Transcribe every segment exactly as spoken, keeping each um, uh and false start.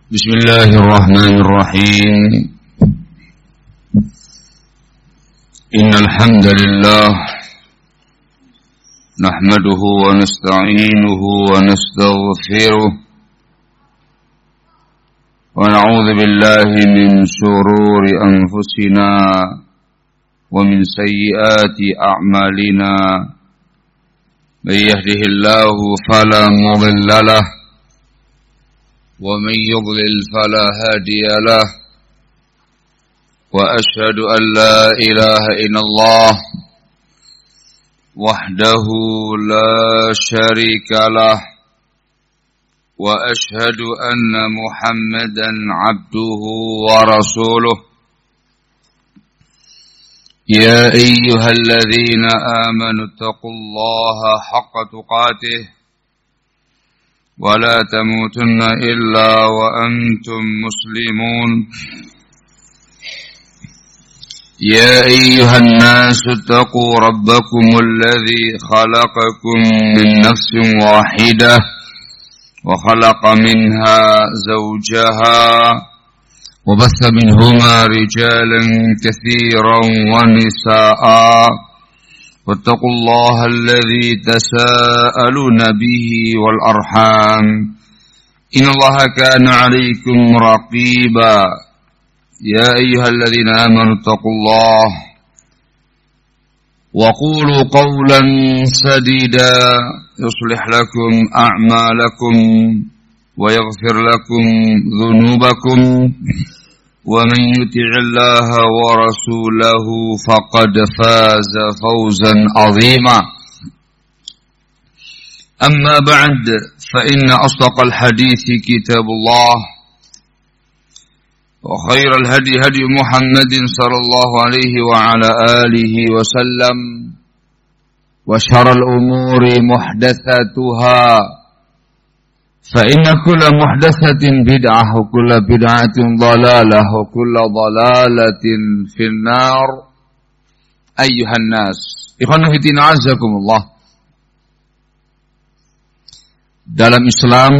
Bismillahirrahmanirrahim. Innal hamdalillah nahmaduhu wa nasta'inuhu wa nastaghfiruh wa na'udzu billahi min shururi anfusina wa min sayyiati a'malina. May yahdihillahu fala mudilla lahu ومن يضلل فلا هادي له وأشهد أن لا إله إلا الله وحده لا شريك له وأشهد أن محمدا عبده ورسوله يا أيها الذين آمنوا اتقوا الله حق تقاته ولا تموتن إلا وأنتم مسلمون يا أيها الناس اتقوا ربكم الذي خلقكم من نفس واحدة وخلق منها زوجها وبث منهما رجالا كثيرا ونساء واتقوا الله الذي تساءلون به والأرحام إن الله كان عليكم رقيبا يا أيها الذين آمنوا اتقوا الله وقولوا قولا سديدا يصلح لكم أعمالكم ويغفر لكم ذنوبكم ومن يطع الله ورسوله فقد فاز فوزا عظيما أما بعد فإن أصدق الحديث كتاب الله وخير الهدي هدي محمد صلى الله عليه وعلى آله وسلم وشر الأمور محدثاتها فإن كل محدثة بدعة وكل بدعة ضلالة وكل ضلالة في النار أيها الناس إخوانا في الدين أعزكم الله. Dalam Islam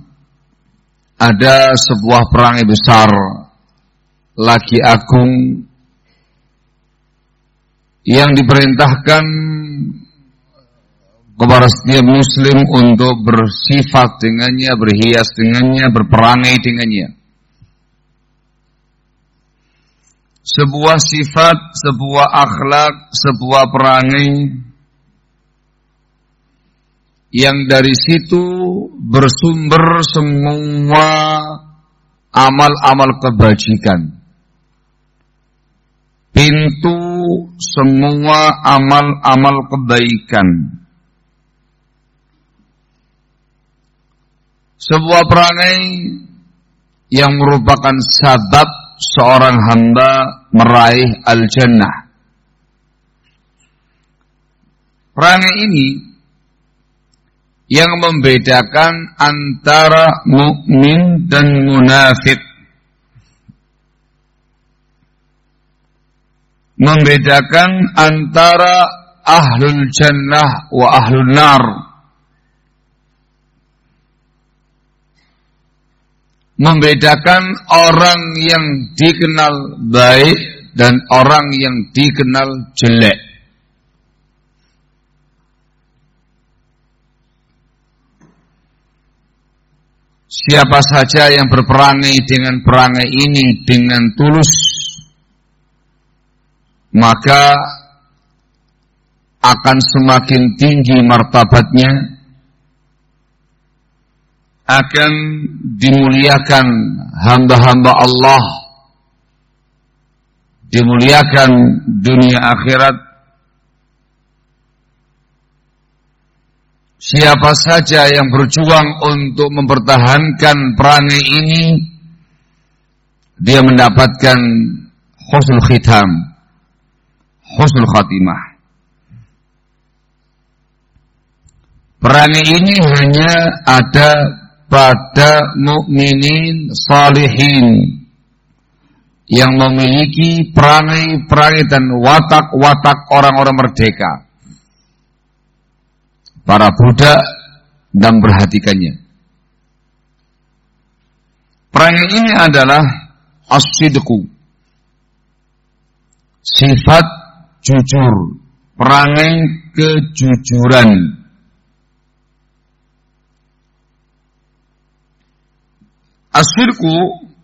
ada sebuah perangai besar lagi agung yang diperintahkan kepada setiap muslim untuk bersifat dengannya, berhias dengannya, berperangai dengannya. Sebuah sifat, sebuah akhlak, sebuah perangai yang dari situ bersumber semua amal-amal kebajikan. Pintu semua amal-amal kebaikan. Sebuah perangai yang merupakan sabab seorang hamba meraih al-jannah. Perangai ini yang membedakan antara mukmin dan munafik. Membedakan antara ahlul jannah wa ahlul nar. Membedakan orang yang dikenal baik dan orang yang dikenal jelek. Siapa saja yang berperangai dengan perangai ini dengan tulus, maka akan semakin tinggi martabatnya, akan dimuliakan hamba-hamba Allah, dimuliakan dunia akhirat. Siapa saja yang berjuang untuk mempertahankan perangai ini, dia mendapatkan husnul khitam, husnul khatimah. Perangai ini hanya ada pada mukminin salihin yang memiliki perangai-perangai dan watak-watak orang-orang merdeka, para budak dan memperhatikannya. Perangai ini adalah as-sidqu, sifat jujur, perangai kejujuran. As-sidqu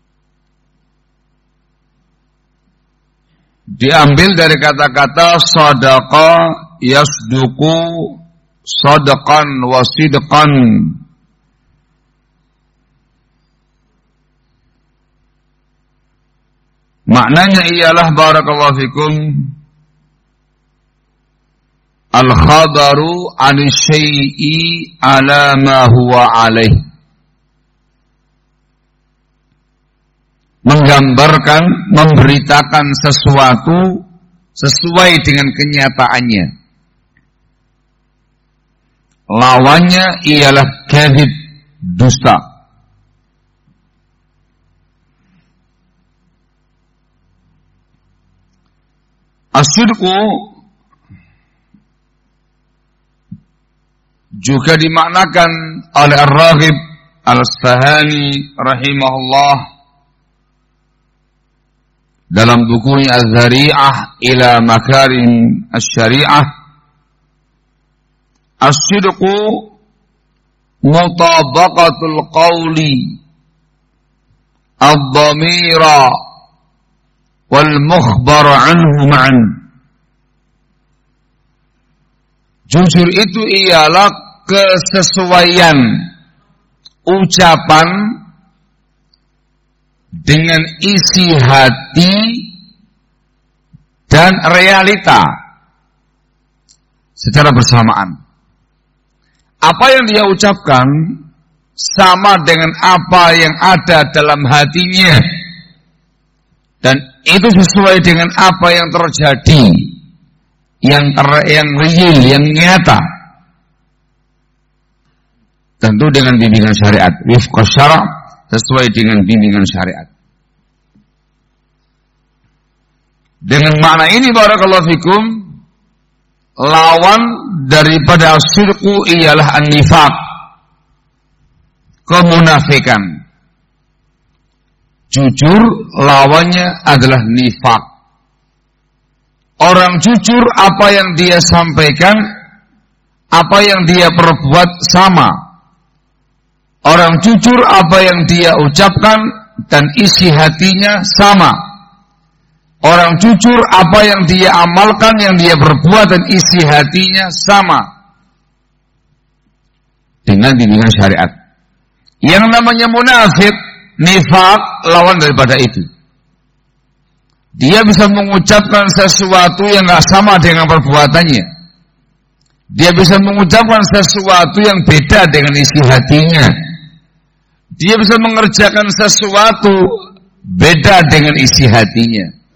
diambil dari kata-kata sadaqa yasduqu sadaqan wa sidqan. Maknanya ialah barakallahu fikum al-khabaru 'ani syai'i 'ala ma huwa 'alaih. Menggambarkan, memberitakan sesuatu sesuai dengan kenyataannya. Lawannya ialah kadzib, dusta. As-sidqu juga dimaknakan oleh Ar-Raghib Al-Asfahani rahimahullah dalam bukunya Az-Zari'ah ila Makarim Asy-Syari'ah. As-sidqu mutabaqatul qawli ad-dhamira wal mukhbar anhu ma'an. Jujur itu ialah kesesuaian ucapan dengan isi hati dan realita secara bersamaan. Apa yang dia ucapkan sama dengan apa yang ada dalam hatinya, dan itu sesuai dengan apa yang terjadi, yang yang real, yang nyata. Tentu dengan bimbingan syariat, wifqa syara', sesuai dengan bimbingan syariat. Dengan makna ini barakallahu fikum, lawan daripada as-sidqu ialah an-nifaq, kemunafikan. Jujur lawannya adalah nifaq. Orang jujur apa yang dia sampaikan, apa yang dia perbuat sama. Orang jujur apa yang dia ucapkan dan isi hatinya sama. Orang jujur apa yang dia amalkan, yang dia perbuat dan isi hatinya sama. Dengan bimbingan syariat. Yang namanya munafik, nifaq, lawan daripada itu. Dia bisa mengucapkan sesuatu yang tidak sama dengan perbuatannya. Dia bisa mengucapkan sesuatu yang beda dengan isi hatinya. Dia bisa mengerjakan sesuatu beda dengan isi hatinya.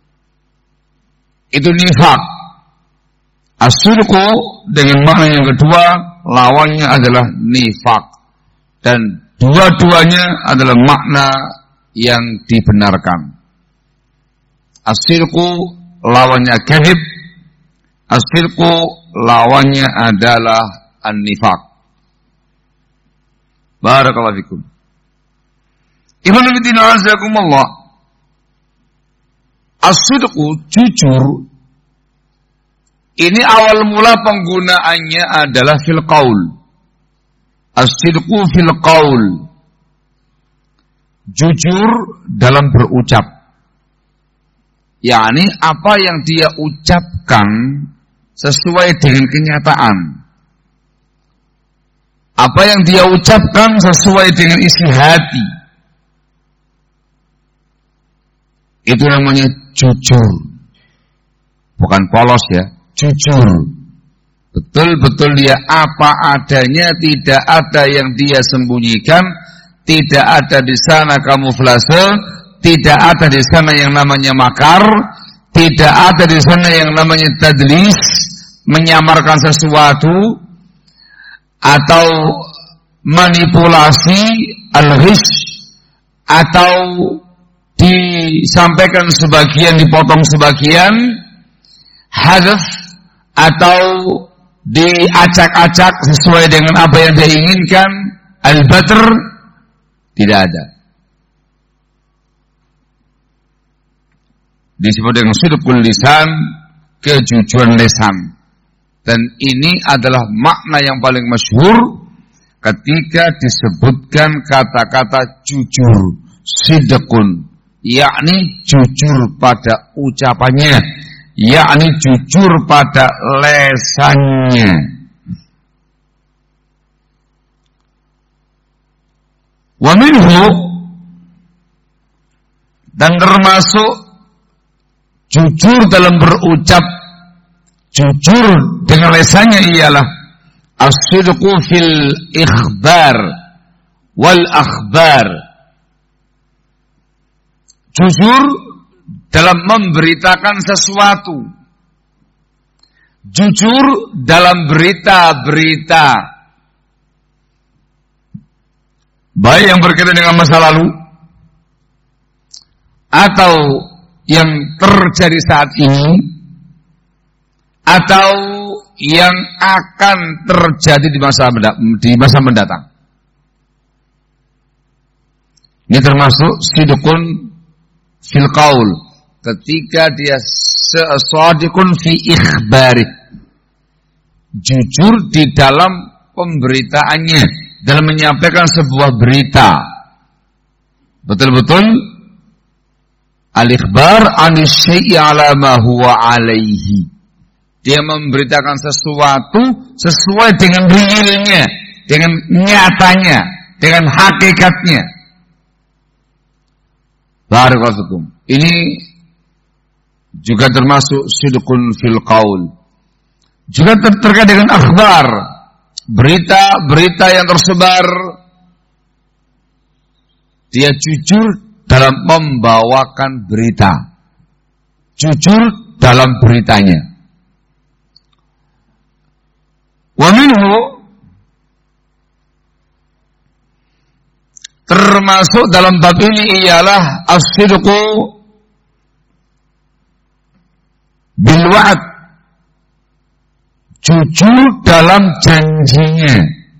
Itu nifaq. As-sidqu dengan makna yang kedua, lawannya adalah nifaq. Dan dua-duanya adalah makna yang dibenarkan. As-sidqu lawannya kadzib, as-sidqu lawannya adalah an-nifaq. Barakallahu fikum. Ibnu fillah azakumullah. As-sidqu, jujur, ini awal mula penggunaannya adalah fil qaul. As-sidqu fil qaul, jujur dalam berucap. yakni apa yang dia ucapkan sesuai dengan kenyataan. Apa yang dia ucapkan sesuai dengan isi hati. Itu namanya jujur. Bukan polos ya, jujur. Betul-betul dia apa adanya, tidak ada yang dia sembunyikan, tidak ada di sana kamuflase, tidak ada di sana yang namanya makar, tidak ada di sana yang namanya tadlis, menyamarkan sesuatu atau manipulasi, al-ghish, atau disampaikan sebagian, dipotong sebagian, hadaf, atau diacak-acak sesuai dengan apa yang dia inginkan, al-batr, tidak ada. disebut dengan sidqul lisan, kejujuran lisan. Dan ini adalah makna yang paling masyhur ketika disebutkan kata-kata jujur, sidqun, yakni jujur pada ucapannya, yakni jujur pada lesannya. Wa minhu, dan termasuk jujur dalam berucap, jujur dengan lesannya ialah as-sidqu fil ikhbar wal akhbar. Jujur dalam memberitakan sesuatu, jujur dalam berita-berita, baik yang berkaitan dengan masa lalu atau yang terjadi saat ini atau yang akan terjadi di masa di masa mendatang. Ini termasuk sidqun fil qaul, ketika dia shadiqun fi ikhbari, jujur di dalam pemberitaannya, dalam menyampaikan sebuah berita. Betul-betul al-ikhbar anis syai'i ala ma huwa alaihi. Dia memberitakan sesuatu sesuai dengan realnya, dengan nyatanya, dengan hakikatnya. Barakallahu. Ini juga termasuk sidqun fil qaul. Juga ter- terkait dengan akhbar, berita-berita yang tersebar, dia jujur dalam membawakan berita, jujur dalam beritanya. Wa minhu, termasuk dalam bab ini ialah as-sidqu bil wa'd, jujur dalam janjinya,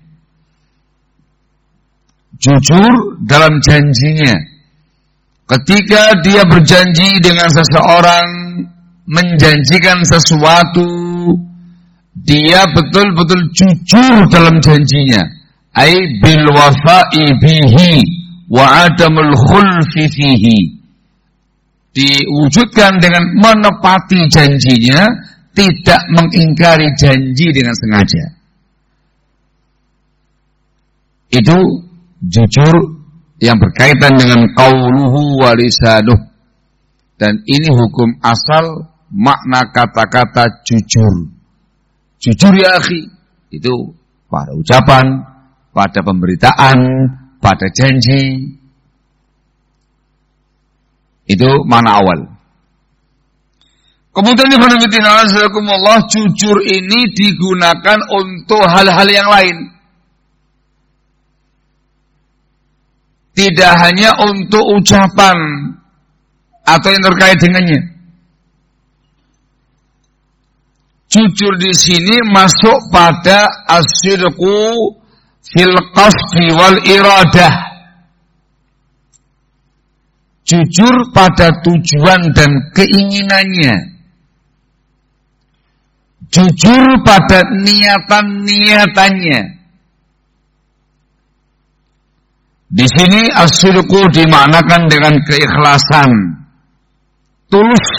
jujur dalam janjinya. Ketika dia berjanji dengan seseorang, menjanjikan sesuatu, dia betul-betul jujur dalam janjinya. Ai bil wafa'i bihi wa adamul khulfi fihi. Diwujudkan dengan menepati janjinya, tidak mengingkari janji dengan sengaja. Itu jujur yang berkaitan dengan qauluhu wa lisanuh. Dan ini hukum asal makna kata-kata jujur. Jujur ya akhi, itu pada ucapan, pada pemberitaan, pada janji. Itu makna awal. Kemudian Allah, jujur ini digunakan untuk hal-hal yang lain. Tidak hanya untuk ucapan atau yang terkait dengannya. Jujur di sini masuk pada as-sidqu fil qasdi wal iradah. Jujur pada tujuan dan keinginannya. Jujur pada niatan-niatannya. Di sini as-sidqu dimaknakan dengan keikhlasan, tulus.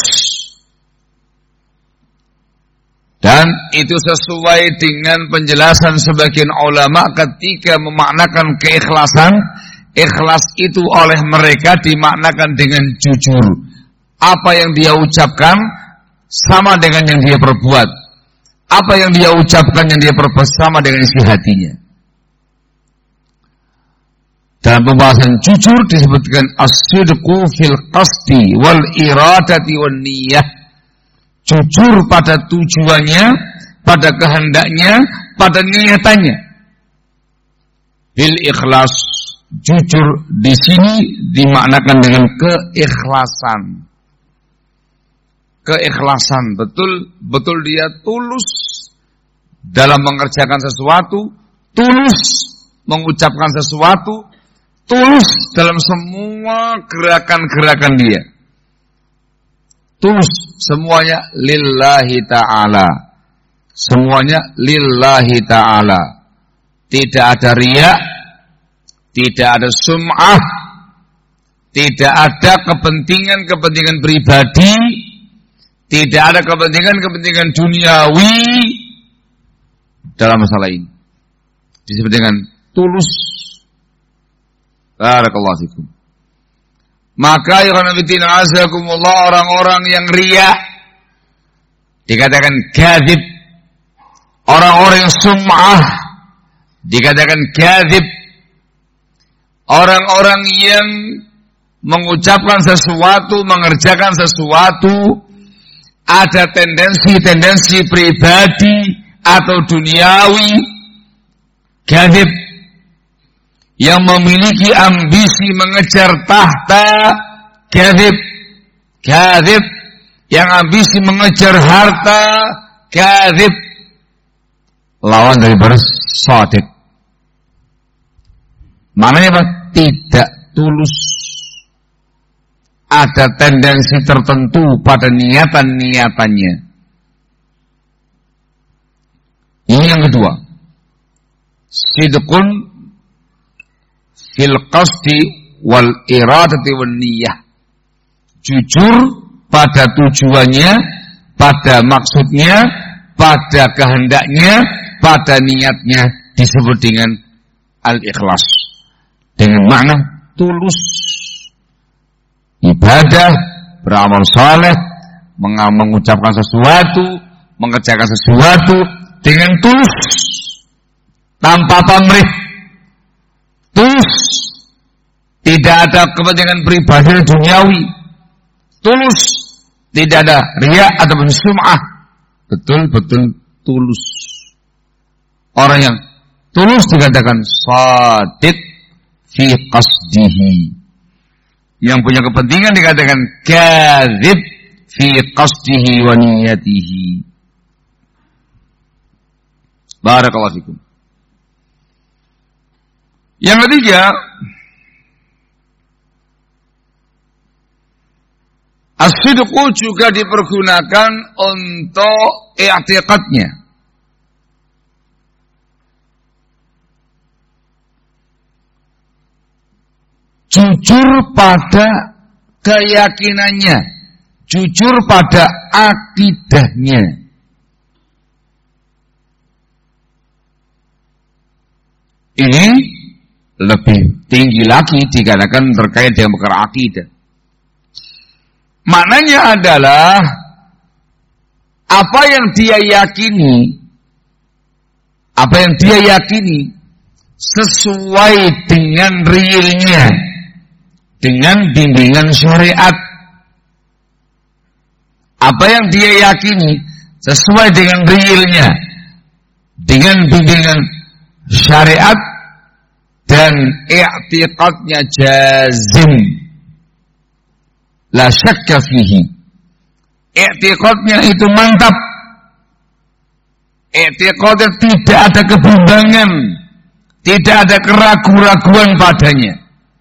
Dan itu sesuai dengan penjelasan sebagian ulama ketika memaknakan keikhlasan. Ikhlas itu oleh mereka dimaknakan dengan jujur. Apa yang dia ucapkan sama dengan yang dia perbuat. Apa yang dia ucapkan, yang dia perbuat sama dengan isi hatinya. Dalam pembahasan jujur disebutkan as-sidqu fil qasdi wal iradati wan niyyah. Jujur pada tujuannya, pada kehendaknya, pada niatannya. Bil ikhlas, jujur di sini dimaknakan dengan keikhlasan. Keikhlasan, betul betul dia tulus dalam mengerjakan sesuatu, tulus mengucapkan sesuatu, tulus dalam semua gerakan-gerakan dia. tulus, semuanya lillahi ta'ala. Semuanya lillahi ta'ala. Tidak ada riya, tidak ada sum'ah, tidak ada kepentingan-kepentingan pribadi, tidak ada kepentingan-kepentingan duniawi dalam masalah ini. Disebut dengan tulus. Barakallahu fikum. Maka ya khonafidina azakumullah, orang-orang yang riya dikatakan kadzib, orang-orang yang sum'ah dikatakan kadzib, orang-orang yang mengucapkan sesuatu, mengerjakan sesuatu ada tendensi-tendensi pribadi atau duniawi, kadzib, yang memiliki ambisi mengejar tahta, kadzib, kadzib, yang ambisi mengejar harta, kadzib, lawan dari shadiq. Maknanya apa? Tidak tulus. Ada tendensi tertentu pada niatan-niatannya. Ini yang kedua. Sidqun fil qasdi wal iradati wan niyah. Jujur pada tujuannya, pada maksudnya, pada kehendaknya, pada niatnya, disebut dengan al-ikhlas. Dengan makna tulus. Ibadah, beramal saleh, mengucapkan sesuatu, mengerjakan sesuatu dengan tulus, tanpa pamrih. Tulus, tidak ada kepentingan pribadi dan duniawi. Tulus, tidak ada riya ataupun sum'ah. Betul-betul tulus. Orang yang tulus dikatakan shadiq fi qasdihi. Yang punya kepentingan dikatakan kadzib fi qasdihi wa niyatihi. Barakallahu fikum. Yang ketiga, as-sidqu juga dipergunakan untuk i'tiqadnya. Jujur pada keyakinannya, jujur pada akidahnya. Ini lebih tinggi lagi dikatakan terkait dengan perkara akidah. Maknanya adalah apa yang dia yakini, apa yang dia yakini sesuai dengan realnya, dengan bimbingan syariat. Apa yang dia yakini sesuai dengan realnya, dengan bimbingan syariat, dan i'tiqadnya jazim, la syakka fihi. I'tiqadnya itu mantap, i'tiqadnya tidak ada kebimbangan, tidak ada keraguan-raguan padanya.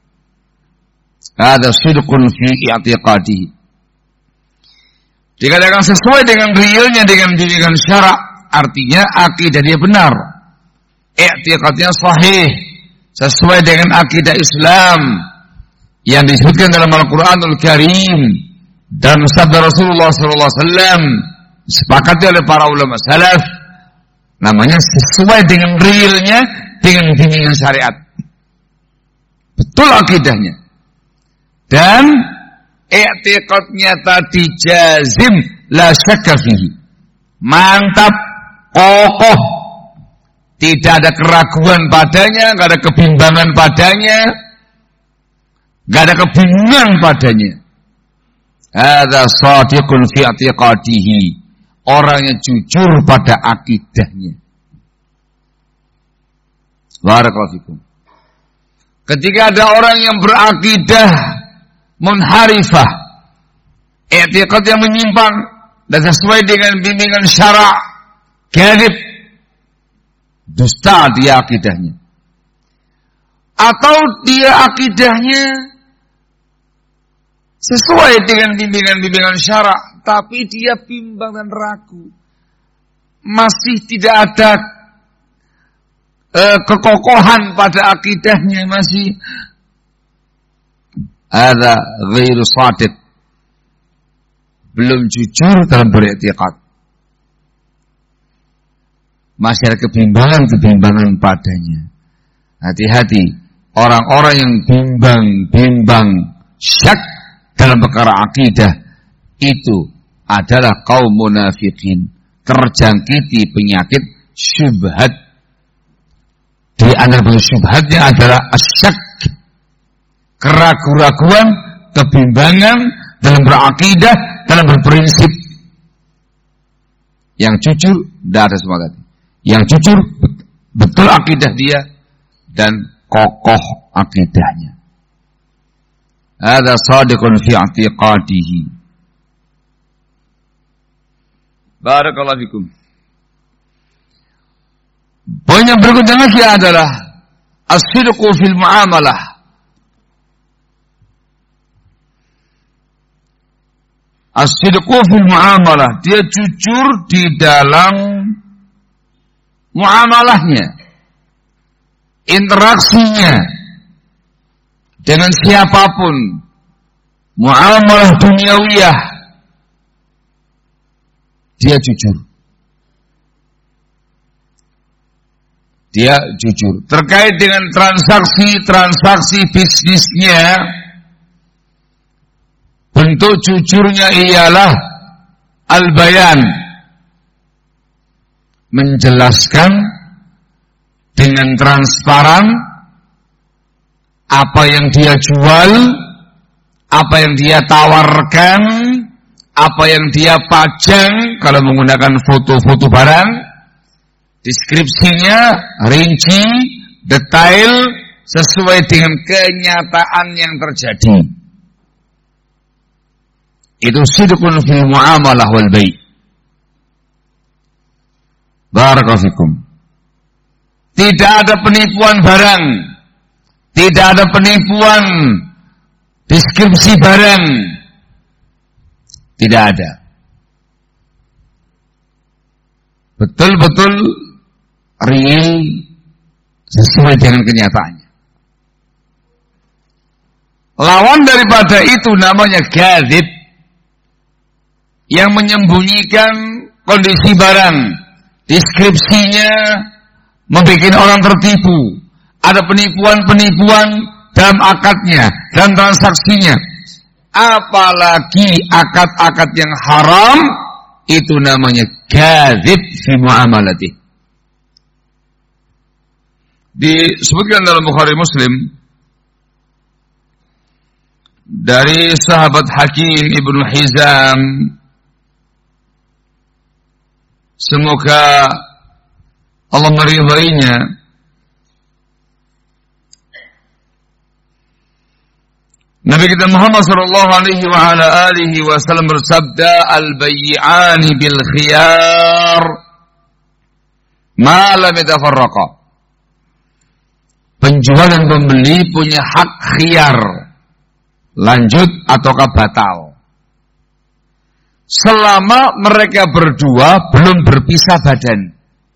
Ada sidqun fi i'tiqadihi. Dikatakan sesuai dengan realnya, dengan bimbingan syarak, artinya akidah dia benar, i'tiqadnya sahih, sesuai dengan akidah Islam yang disebutkan dalam Al-Quranul Karim dan sabda Rasulullah sallallahu alaihi wasallam, disepakati oleh para ulama salaf, namanya sesuai dengan realnya, dengan bimbingan syariat. Betul akidahnya. Dan i'tiqadnya tadi jazim, la syakka fihi. Mantap, kokoh, tidak ada keraguan padanya, tidak ada kebimbangan padanya, tidak ada kebingungan padanya. Hadza shadiqun fi i'tiqadihi. Orang yang jujur pada akidahnya. Barakallahu fikum. Ketika ada orang yang berakidah munharifah, i'tiqad yang menyimpang dan sesuai dengan bimbingan syara', kadzib, dusta dia akidahnya. Atau dia akidahnya sesuai dengan bimbingan-bimbingan syarak, tapi dia bimbang dan ragu. Masih tidak ada eh, kekokohan pada akidahnya, masih ada ghairu shadiq, belum jujur dalam beriktikad. Masih ada kebimbangan-kebimbangan padanya. Hati-hati, orang-orang yang bimbang-bimbang syak dalam perkara akidah itu adalah kaum munafikin, terjangkiti penyakit syubhat. Di antara syubhatnya adalah asyak, keraguan-raguan, kebimbangan dalam berakidah, dalam berprinsip. Yang jujur tidak ada semua tadi. Yang jujur betul akidah dia dan kokoh akidahnya. Ada sadiqun fi i'tiqadihi. Barakallahu fikum. Poin yang berikutnya lagi adalah as-sidqu fil muamalah. As-sidqu fil muamalah, dia jujur di dalam muamalahnya, interaksinya dengan siapapun, muamalah duniawiyah, dia jujur. Dia jujur. Terkait dengan transaksi-transaksi bisnisnya, bentuk jujurnya ialah al-bayan, menjelaskan dengan transparan apa yang dia jual, apa yang dia tawarkan, apa yang dia pajang kalau menggunakan foto-foto barang, deskripsinya rinci, detail, sesuai dengan kenyataan yang terjadi. Itu sidqun fil muamalah wal bai'. Barakallahu fikum. Tidak ada penipuan barang, tidak ada penipuan deskripsi barang, tidak ada. Betul-betul real, sesuai dengan kenyataannya. Lawan daripada itu namanya gadzib, yang menyembunyikan kondisi barang, deskripsinya membuat orang tertipu. Ada penipuan-penipuan dalam akadnya, dalam transaksinya. Apalagi akad-akad yang haram, itu namanya gadzib fi muamalati. Disebutkan dalam Bukhari Muslim dari sahabat Hakim Ibnu Hizam, semoga Allah meridainya, Nabi kita Muhammad sallallahu alaihi wa ala alihi wasallam bersabda, al-bay'ani bil khiyar ma lam yatafarraqa. Penjual dan pembeli punya hak khiyar, lanjut ataukah batal, selama mereka berdua belum berpisah badan.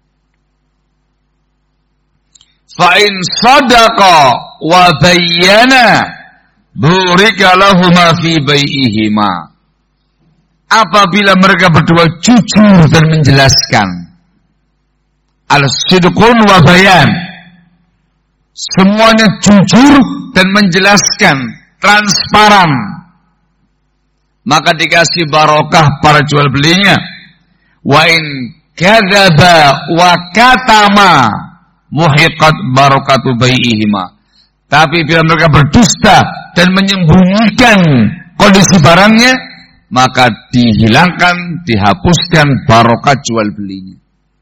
Fa in sadaqa wa bayyana burika lahuma fi bai'ihima. Apabila mereka berdua jujur dan menjelaskan, al-sidqun wa bayan, semuanya jujur dan menjelaskan, transparan, maka dikasih barokah para jual belinya. Wa in kadzaba wa katama muhiqat barakatu bai'ihima. Tapi bila mereka berdusta dan menyembunyikan kondisi barangnya, maka dihilangkan, dihapuskan barokah jual belinya.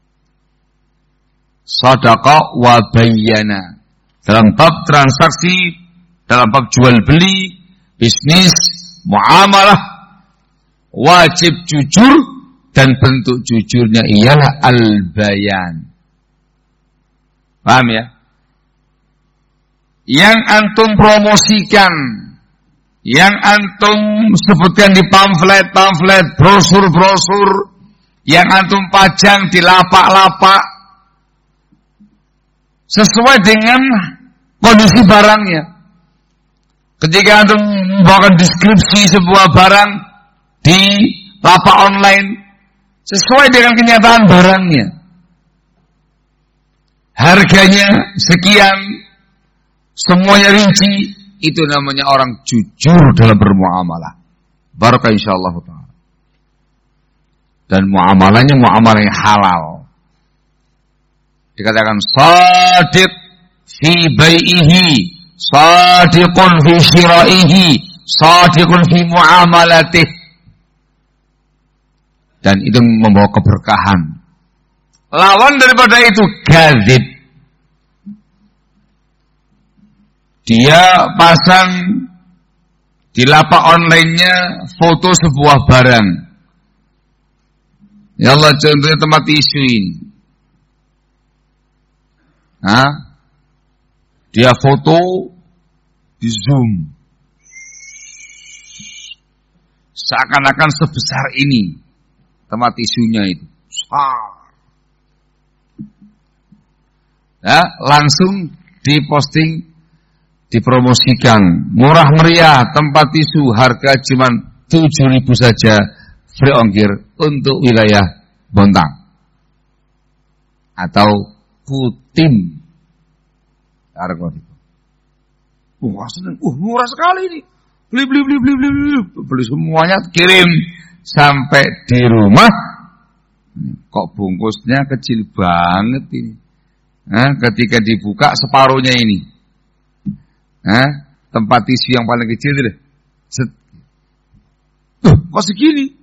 Shadaqah wa bayyana. Dalam bab transaksi, dalam bab jual beli, bisnis, muamalah, wajib jujur, dan bentuk jujurnya ialah al-bayan. Paham ya? Yang antum promosikan, yang antum sebutkan di pamflet-pamflet, brosur-brosur, yang antum pajang di lapak-lapak, sesuai dengan kondisi barangnya. Ketika antum membawakan deskripsi sebuah barang di lapak online, sesuai dengan kenyataan barangnya. Harganya sekian, semuanya rinci, itu namanya orang jujur dalam bermuamalah. Barakah insyaallah ta'ala. Dan muamalahnya muamalah yang halal. Dikatakan shadiq fi bai'ihi, shadiqun fi syira'ihi, shadiqun fi muamalatih. Dan itu membawa keberkahan. Lawan daripada itu gadzib. Dia pasang di lapak online-nya foto sebuah barang. Ya Allah, contohnya tempat tisu ini. Hah? Dia foto di zoom. Seakan-akan sebesar ini tempat tisunya itu. Ya, langsung diposting, dipromosikan, murah meriah, tempat tisu harga cuma tujuh ribu saja, free ongkir untuk wilayah Bontang atau Kutim. Harga itu. Wah, seneng. Uh, murah sekali ini. Beli beli beli beli beli beli semuanya, kirim sampai di rumah. Kok bungkusnya kecil banget ini. Nah, ketika dibuka separuhnya ini. Nah, tempat tisu yang paling kecil itu deh. Tuh, kok segini?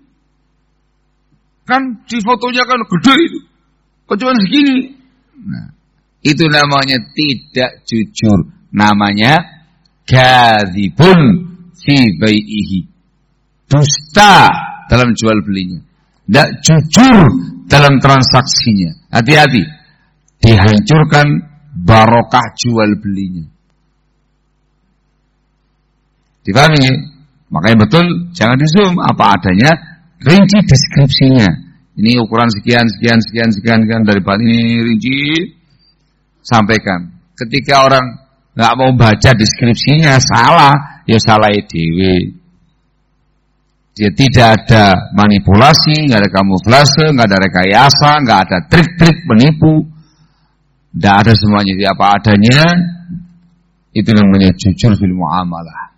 Kan di fotonya kan gede itu. Kok cuma segini? Nah, itu namanya tidak jujur. Namanya gadzibun fi bai'ihi. Dusta dalam jual belinya. Tidak jujur dalam transaksinya. Hati-hati. Dihancurkan barokah jual belinya. Dipahami? Makanya betul jangan di zoom, apa adanya, rinci deskripsinya. Ini ukuran sekian sekian sekian sekian sekian dari bahan ini, rinci sampaikan. Ketika orang nggak mau baca deskripsinya, salah, ya salah E D W. Dia tidak ada manipulasi, nggak ada kamuflase, nggak ada rekayasa, nggak ada trik-trik menipu, nggak ada semuanya. Jadi apa adanya, itu namanya jujur fil muamalah.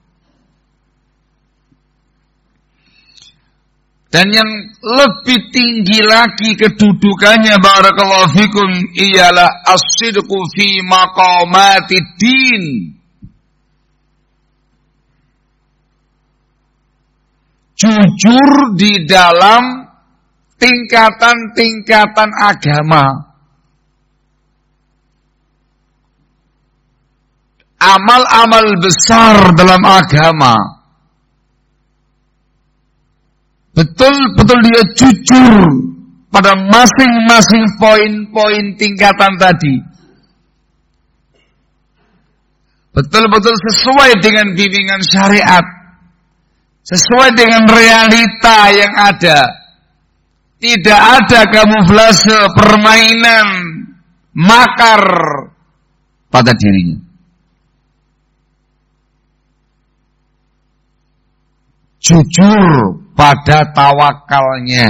Dan yang lebih tinggi lagi kedudukannya barakallahu fikum ialah as-sidqu fi maqamatid din. Jujur di dalam tingkatan-tingkatan agama. Amal-amal besar dalam agama. Betul-betul dia jujur pada masing-masing poin-poin tingkatan tadi. Betul-betul sesuai dengan bimbingan syariat. Sesuai dengan realita yang ada. Tidak ada kamuflase, permainan, makar pada dirinya. Jujur pada tawakalnya.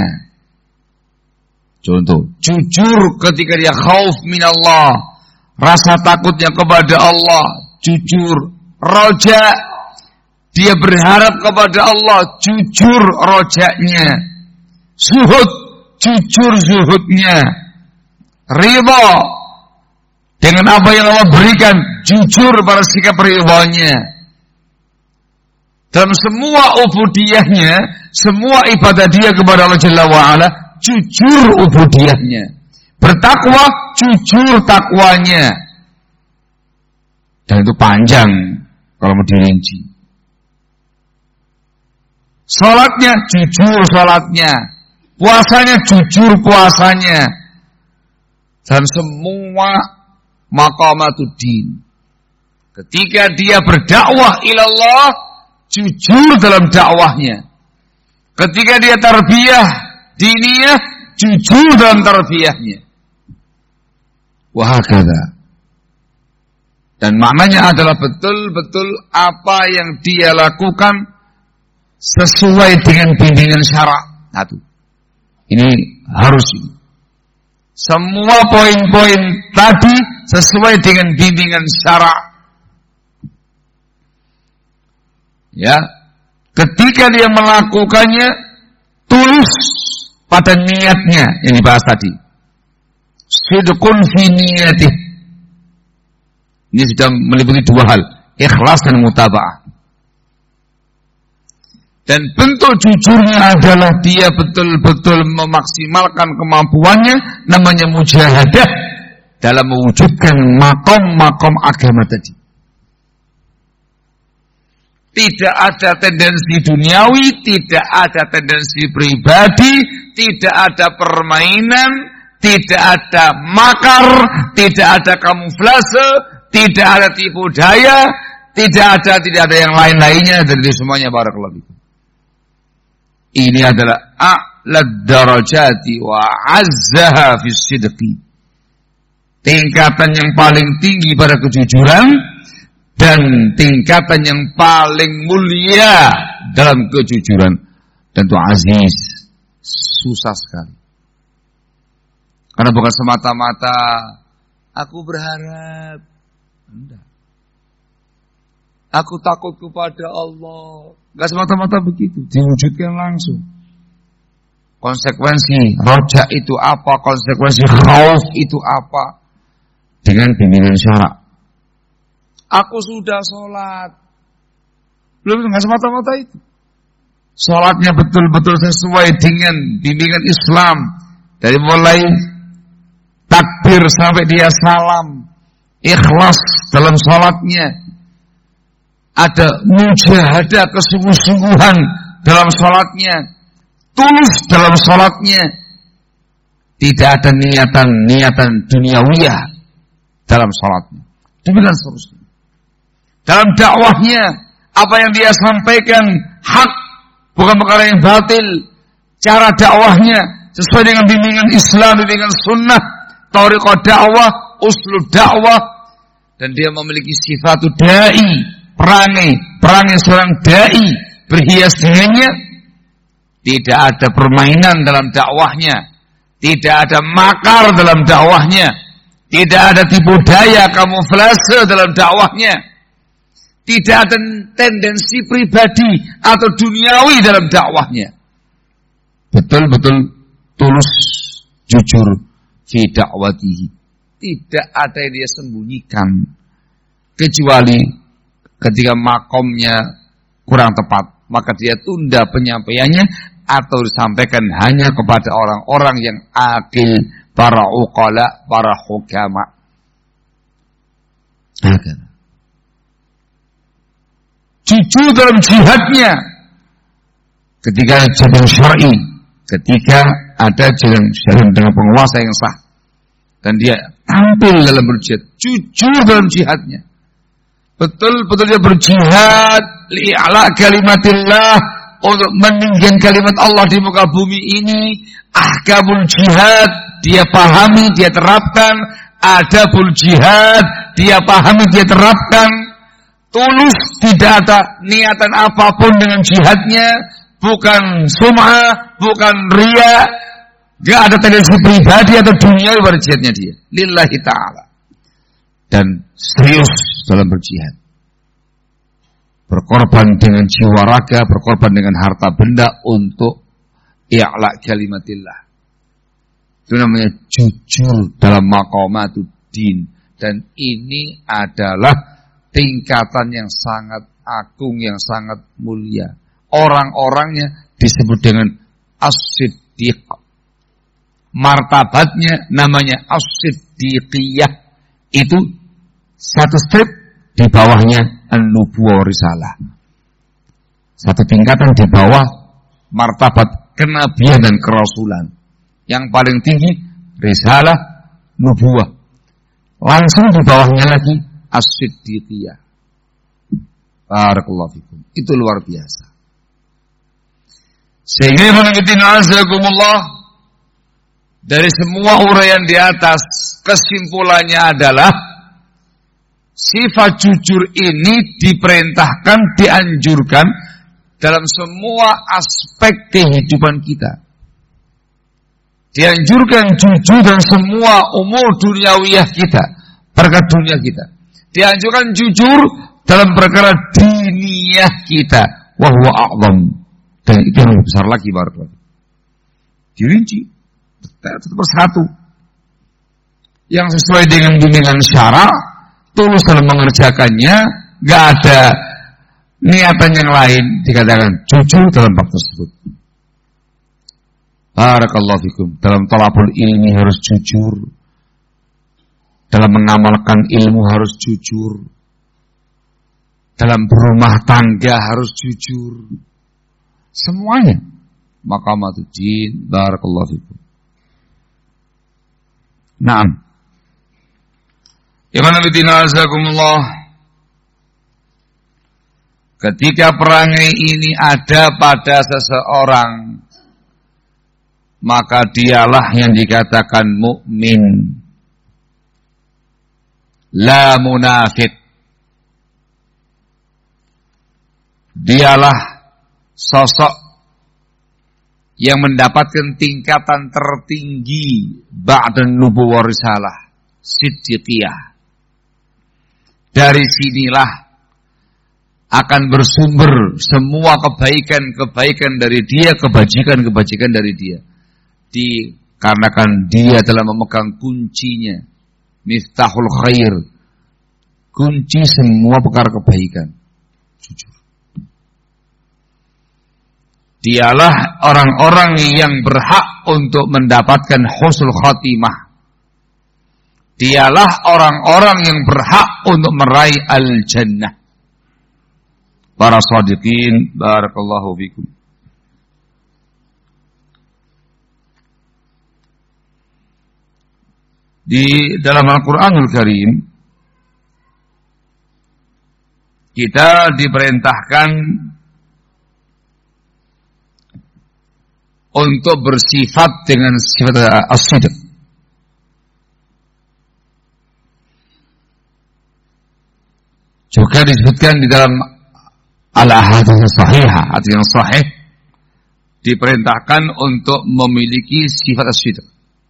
Contoh, jujur ketika dia khauf minallah, rasa takutnya kepada Allah, jujur. Roja, dia berharap kepada Allah, jujur rojaknya. Zuhud, jujur zuhudnya. Ridha dengan apa yang Allah berikan, jujur pada sikap ridhanya. Dalam semua ubudiyahnya, semua ibadah dia kepada Allah Jalla wa'ala, jujur ubudiyahnya. Bertakwa, jujur takwanya. Dan itu panjang kalau mau dirinci. Salatnya, jujur salatnya. Puasanya, jujur puasanya. Dan semua maqamatud din. Ketika dia berdakwah ilallah, jujur dalam dakwahnya. Ketika dia tarbiyah diniyah, jujur dalam tarbiyahnya. Wahakadha. Dan maknanya adalah betul-betul apa yang dia lakukan sesuai dengan bimbingan syarak. Satu. Ini harus ini. Semua poin-poin tadi sesuai dengan bimbingan syarak. Ya, ketika dia melakukannya tulus pada niatnya yang dibahas tadi. Sidqun fi niyatih. Ini sudah meliputi dua hal, ikhlas dan mutaba'ah. Dan bentuk jujurnya adalah dia betul-betul memaksimalkan kemampuannya, namanya mujahadah dalam mewujudkan makom-makom agama tadi. Tidak ada tendensi duniawi, tidak ada tendensi pribadi, tidak ada permainan, tidak ada makar, tidak ada kamuflase, tidak ada tipu daya, tidak ada tidak ada yang lain-lainnya dari semuanya. Barakallahu fikum. Ini adalah a'lad darajati wa azzaha fi sidqi. Tingkatan yang paling tinggi pada kejujuran dan tingkatan yang paling mulia dalam kejujuran. Tentu aziz, susah sekali. Karena bukan semata-mata aku berharap, enggak. Aku takut kepada Allah. Enggak semata-mata begitu, diwujudkan langsung. Konsekuensi roja itu apa? Konsekuensi khauf itu apa? Dengan bimbingan syarak. Aku sudah sholat. Belum, enggak semata-mata itu. Sholatnya betul-betul sesuai dengan bimbingan Islam. Dari mulai takbir sampai dia salam. Ikhlas dalam sholatnya. Ada mujahadah, kesungguh-sungguhan dalam sholatnya. Tulus dalam sholatnya. Tidak ada niatan-niatan duniawiyah dalam sholatnya. Demikian seterusnya. Dalam dakwahnya, apa yang dia sampaikan hak, bukan perkara yang batil. Cara dakwahnya sesuai dengan bimbingan Islam, bimbingan sunnah, thariqah dakwah, uslub dakwah, dan dia memiliki sifat da'i. Perangai, perangai seorang da'i berhias dengannya. Tidak ada permainan dalam dakwahnya, tidak ada makar dalam dakwahnya, tidak ada tipu daya, kamuflase dalam dakwahnya, tidak ada tendensi pribadi atau duniawi dalam dakwahnya. Betul-betul tulus, jujur fi dakwatihi. Tidak ada yang dia sembunyikan kecuali ketika makomnya kurang tepat, maka dia tunda penyampaiannya atau disampaikan hanya kepada orang-orang yang akil, para uqala, para hukama. Jujur dalam jihadnya ketika jihad syar'i, ketika ada jihad syar'i dengan penguasa yang sah, dan dia tampil dalam berjihad, jujur dalam jihadnya. Betul-betul dia berjihad li'ala kalimatillah, untuk meninggikan kalimat Allah di muka bumi ini. Ahkamul jihad dia pahami, dia terapkan. Adabul jihad dia pahami, dia terapkan. Tulus, tidak ada niatan apapun dengan jihadnya, bukan sum'ah, bukan riya, gak ada tendensi pribadi atau dunia pada jihadnya dia, lillahi ta'ala. Dan serius dalam berjihad, berkorban dengan jiwa raga, berkorban dengan harta benda untuk i'la kalimatillah. Itu namanya jujur dalam maqamatud din. Dan ini adalah tingkatan yang sangat agung, yang sangat mulia. Orang-orangnya disebut dengan as-siddiq. Martabatnya namanya as-siddiqiyah. Itu satu step di bawahnya an-nubuwah risalah. Satu tingkatan di bawah martabat kenabian dan kerasulan. Yang paling tinggi risalah, nubuwah. Langsung di bawahnya lagi as-siddiqiyah. Barakallahu fikum. Itu luar biasa. Sehingga mengenai azakumullah, dari semua uraian di atas, kesimpulannya adalah sifat jujur ini diperintahkan, dianjurkan dalam semua aspek kehidupan kita. Dianjurkan jujur dalam semua umur duniawiyah kita, perkara dunia kita. Dianjurkan jujur dalam perkara diniyah kita. Wa huwa a'zam. Dan itu yang lebih besar lagi, barakallahu. Dirinci satu persatu. Yang sesuai dengan bimbingan syara, tulus dalam mengerjakannya, enggak ada niatan yang lain, dikatakan jujur dalam bab tersebut. Barakallahu fikum. Dalam talabul ilmi harus jujur. Dalam mengamalkan ilmu harus jujur. Dalam berumah tangga harus jujur. Semuanya. Maqamatul barakallahu fikum. Naam. Ikhwan fillah azakumullah. Ketika perangai ini ada pada seseorang, maka dialah yang dikatakan mukmin, la munafik. Dialah sosok yang mendapatkan tingkatan tertinggi ba'dan nubuwwah risalah, siddiqiyah. Dari sinilah akan bersumber semua kebaikan-kebaikan dari dia, kebajikan-kebajikan dari dia. Dikarenakan dia telah memegang kuncinya, miftahul khair, kunci semua perkara kebaikan. Jujur. Dialah orang-orang yang berhak untuk mendapatkan husnul khatimah. Dialah orang-orang yang berhak untuk meraih al-jannah. Para shadiqin, barakallahu fikum. Di dalam Al-Quranul Karim, kita diperintahkan untuk bersifat dengan sifat as-sidq. Juga disebutkan di dalam al-ahadits sahihah, hadis yang sahih, diperintahkan untuk memiliki sifat as-sidq.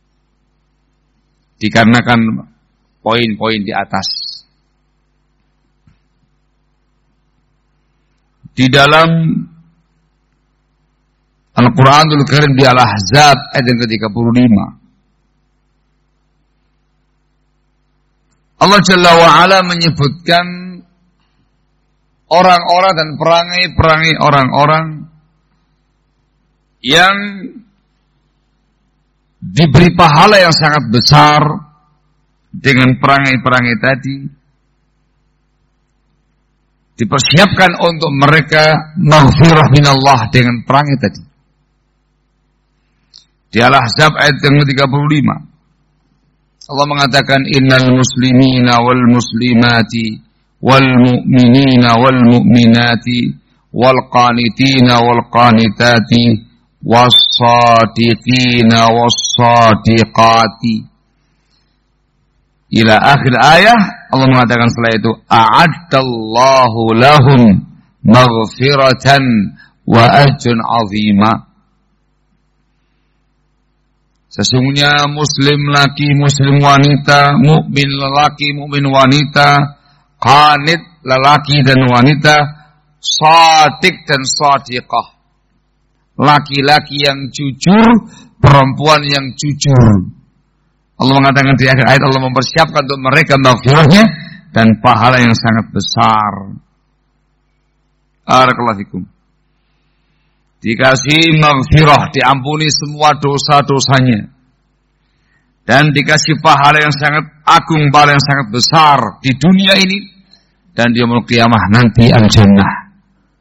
Dikarenakan poin-poin di atas. Di dalam Al-Quranul Karim di Al-Ahzab ayat yang ke tiga puluh lima, Allah Jalla wa'ala menyebutkan orang-orang dan perangai-perangai orang-orang yang diberi pahala yang sangat besar dengan perangai-perangai tadi, dipersiapkan untuk mereka maghfirah minallah dengan perangai tadi. Di Al-Ahzab ayat yang tiga puluh lima, Allah mengatakan innal muslimina wal muslimati wal mu'minina wal mu'minati wal qanitina wal qanitati was-sadiqina was-sadiqati ila akhir ayah. Allah mengatakan setelah itu a'addallahu lahum maghfiratan wa ajrun 'azima. Sesungguhnya muslim laki, muslim wanita, mukmin lelaki, mukmin wanita, qanit lelaki dan wanita, shadiq dan shadiqah, laki-laki yang jujur, perempuan yang jujur. Allah mengatakan di akhir ayat, Allah mempersiapkan untuk mereka maghfirahnya dan pahala yang sangat besar. Barakallahu fikum. Dikasih maghfirah, diampuni semua dosa-dosanya, dan dikasih pahala yang sangat agung, pahala yang sangat besar di dunia ini dan di yaumul qiyamah nanti, al-jannah.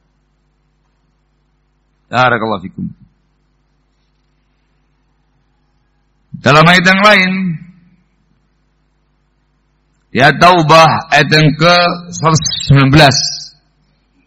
Barakallahu fikum. Dalam ayat yang lain, ya Taubah ayat yang ke seratus sembilan belas,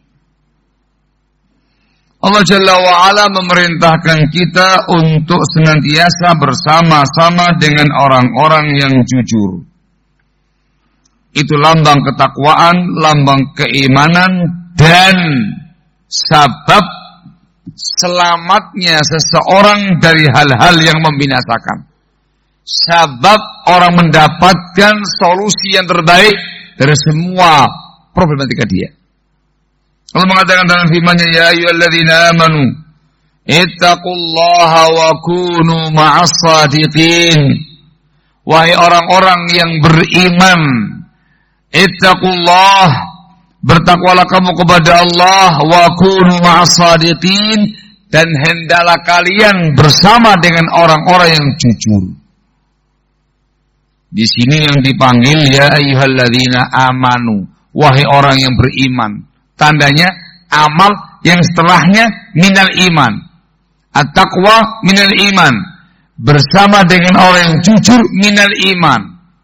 Allah Jalla wa'ala memerintahkan kita untuk senantiasa bersama-sama dengan orang-orang yang jujur. Itu lambang ketakwaan, lambang keimanan, dan sebab selamatnya seseorang dari hal-hal yang membinasakan. Sebab orang mendapatkan solusi yang terbaik dari semua problematika dia. Allah mengatakan dalam firman-Nya, ya ayyuhalladzina amanu ittaqullaha wa kunu ma'as shadiqin. Wahai orang-orang yang beriman, ittaqullah, bertakwalah kamu kepada Allah, wa kunu ma'as shadiqin, dan hendaklah kalian bersama dengan orang-orang yang jujur. Di sini yang dipanggil ya ayyuhalladzina amanu, wahai orang yang beriman. Tandanya amal yang setelahnya minal iman. At-taqwa minal iman. Bersama dengan orang yang jujur minal iman.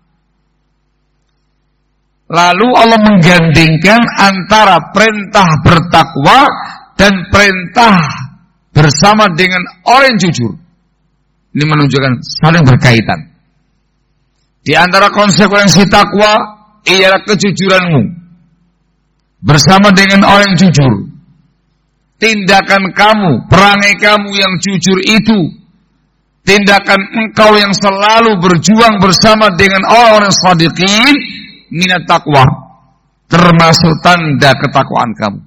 Lalu Allah menggandingkan antara perintah bertakwa dan perintah bersama dengan orang yang jujur. Ini menunjukkan saling berkaitan. Di antara konsekuensi takwa ialah kejujuranmu bersama dengan orang yang jujur. Tindakan kamu, perangai kamu yang jujur itu, tindakan engkau yang selalu berjuang bersama dengan orang-orang shadiqin minat takwa, termasuk tanda ketakwaan kamu.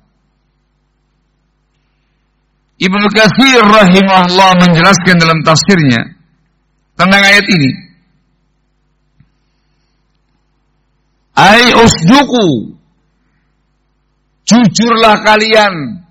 Ibnu Katsir rahimahullah menjelaskan dalam tafsirnya tentang ayat ini. Ai usduqu, jujurlah kalian,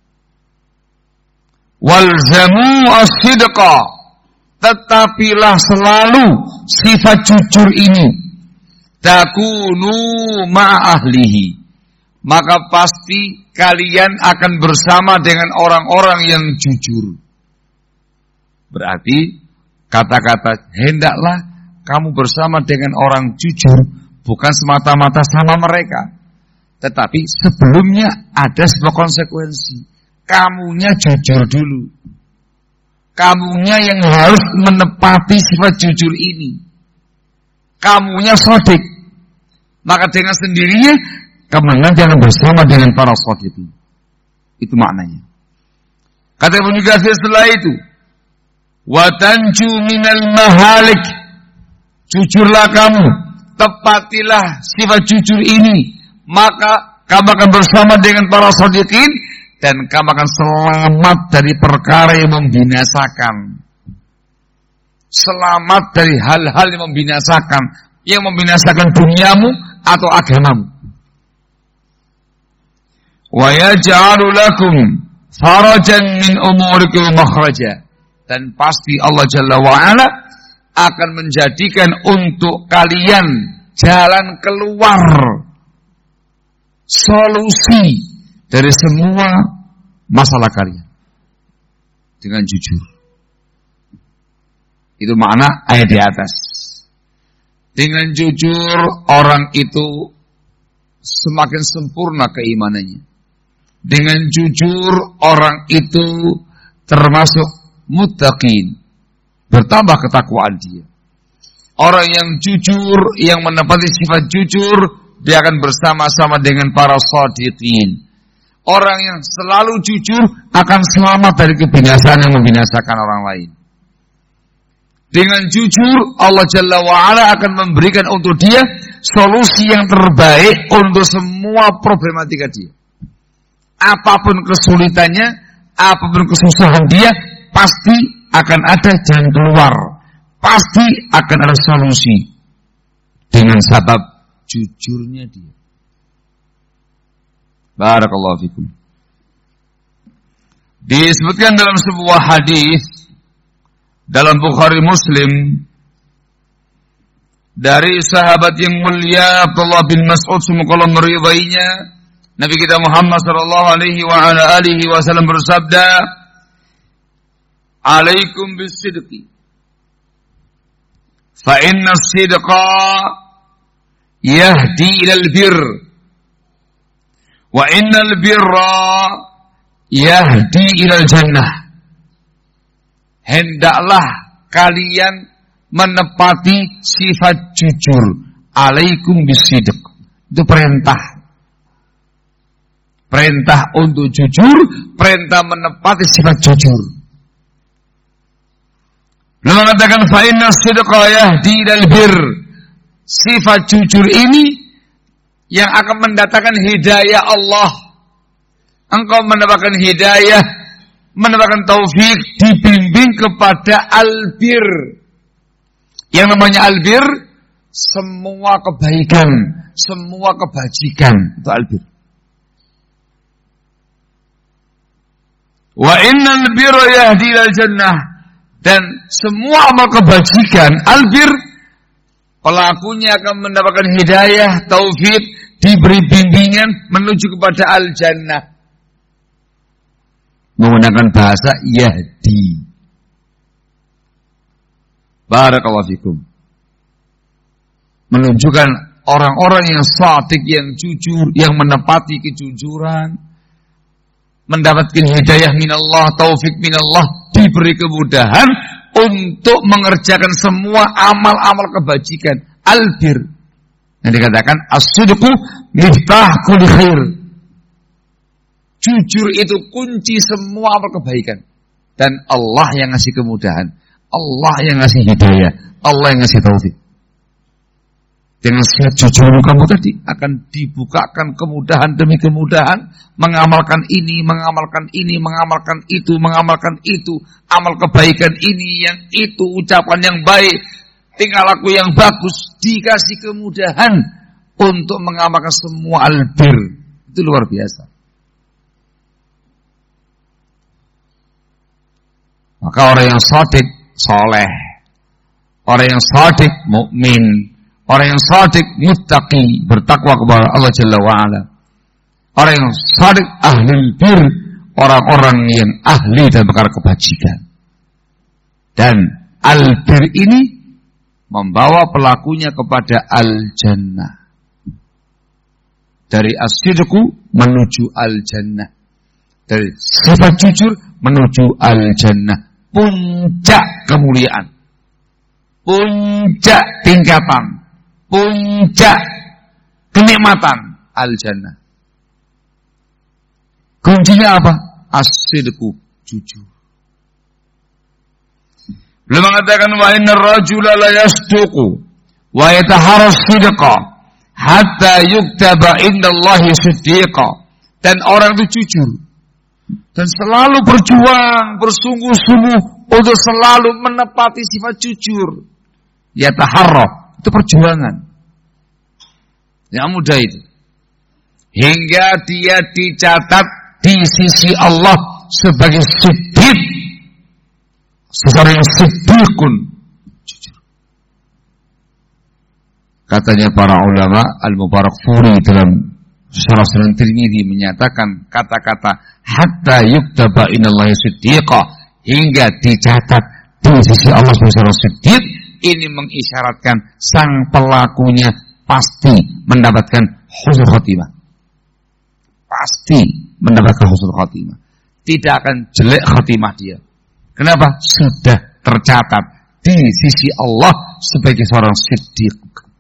walzamu as-sidqa, tetapilah selalu sifat jujur ini, takunu ma'a ahlihi, maka pasti kalian akan bersama dengan orang-orang yang jujur. Berarti kata-kata hendaklah kamu bersama dengan orang jujur bukan semata-mata sama mereka, tetapi sebelumnya ada sebuah konsekuensi. Kamunya jujur dulu. Kamunya yang harus menepati sifat jujur ini. Kamunya shadiq. Maka dengan sendirinya kamu nanti akan bersama dengan para shadiq. Itu maknanya. Kata Ibnu Katsir setelah itu, wa tanju minal mahalik, jujurlah kamu, tepatilah sifat jujur ini, maka kamu akan bersama dengan para shadiqin dan kamu akan selamat dari perkara yang membinasakan. Selamat dari hal-hal yang membinasakan, yang membinasakan duniamu atau agamamu. Wa yaj'alu lakum farajan min umurikum makhraja, dan pasti Allah Jalla wa Ala akan menjadikan untuk kalian jalan keluar, solusi dari semua masalah kalian dengan jujur. Itu makna ayat di atas. Dengan jujur orang itu semakin sempurna keimanannya. Dengan jujur orang itu termasuk muttaqin, bertambah ketakwaan dia. Orang yang jujur, yang menepati sifat jujur, dia akan bersama-sama dengan para shadiqin. Orang yang selalu jujur akan selamat dari kebinasaan yang membinasakan orang lain. Dengan jujur, Allah Jalla wa'ala akan memberikan untuk dia solusi yang terbaik untuk semua problematika dia. Apapun kesulitannya, apapun kesusahan dia, pasti akan ada jalan keluar. Pasti akan ada solusi dengan sebab jujurnya dia. Barakallahu fikum. Disebutkan dalam sebuah hadis dalam Bukhari Muslim dari sahabat yang mulia Abdullah bin Mas'ud, semoga Allah meridainya, Nabi kita Muhammad sallallahu alaihi wa ala alihi wasallam bersabda, "Alaikum bis-sidqi, fa inna as-sidqa yahdi ila al-birr, wa inna al-birra yahdi ilal jannah. Hendaklah kalian menepati sifat jujur. Alaikum bisidq. Itu perintah. Perintah untuk jujur, perintah menepati sifat jujur. Beliau mengatakan fa inna sidqa yahdi ilal bir. Sifat jujur ini yang akan mendatangkan hidayah Allah. Engkau mendapatkan hidayah, mendapatkan taufik, dibimbing kepada albir. Yang namanya albir, semua kebaikan, semua kebajikan, itu albir. Wa innal birra yahdi ilal jannah. Dan semua amal kebajikan, albir, pelakunya akan mendapatkan hidayah, taufik, diberi bimbingan menuju kepada al-jannah. Menggunakan bahasa yahdi. Barakallahu fikum. Menunjukkan orang-orang yang shadiq, yang jujur, yang menepati kejujuran, mendapatkan hidayah minallah, taufik minallah, diberi kemudahan untuk mengerjakan semua amal-amal kebajikan, albir. Yang dikatakan as-sidqu miftah kulli khair. Jujur itu kunci semua amal kebaikan. Dan Allah yang ngasih kemudahan, Allah yang ngasih hidayah, Allah yang ngasih taufik. Dengan sifat jujur kamu tadi akan dibukakan kemudahan demi kemudahan, mengamalkan ini, mengamalkan ini, mengamalkan itu, mengamalkan itu, amal kebaikan ini, yang itu, ucapan yang baik, tingkah laku yang bagus, dikasih kemudahan untuk mengamalkan semua albir. Itu luar biasa. Maka orang yang shadiq soleh, orang yang shadiq mukmin, orang yang shadiq muttaqi, bertakwa kepada Allah Jalla wa'ala. Orang yang shadiq ahlul bir, orang-orang yang ahli dalam perkara kebajikan. Dan al-bir ini membawa pelakunya kepada al-jannah. Dari as-sidqu menuju al-jannah. Dari sifat jujur menuju al-jannah. Puncak kemuliaan. Puncak tingkatan. Puncak kenikmatan al-jannah. Kuncinya apa? As-sidqu, jujur. Beliau mengatakan wa innar rajula la yasduqu wa yataharras sidqa hatta yuktaba indallahi siddiqa. Dan orang itu jujur dan selalu berjuang, bersungguh-sungguh untuk selalu menepati sifat jujur. Yataharra, itu perjuangan. Yang mudah itu. Hingga dia dicatat di sisi Allah sebagai siddiq. Seseorang yang siddiqun. Jujur. Katanya para ulama, Al-Mubarakfuri dalam Syarah Sunan Tirmidzi menyatakan kata-kata hatta yuktaba inallahi siddiqa, hingga dicatat di sisi Allah sebagai siddiq. Ini mengisyaratkan sang pelakunya pasti mendapatkan husnul khotimah. Pasti mendapatkan husnul khotimah. Tidak akan jelek khotimah dia. Kenapa? Sudah tercatat di sisi Allah sebagai seorang siddiq.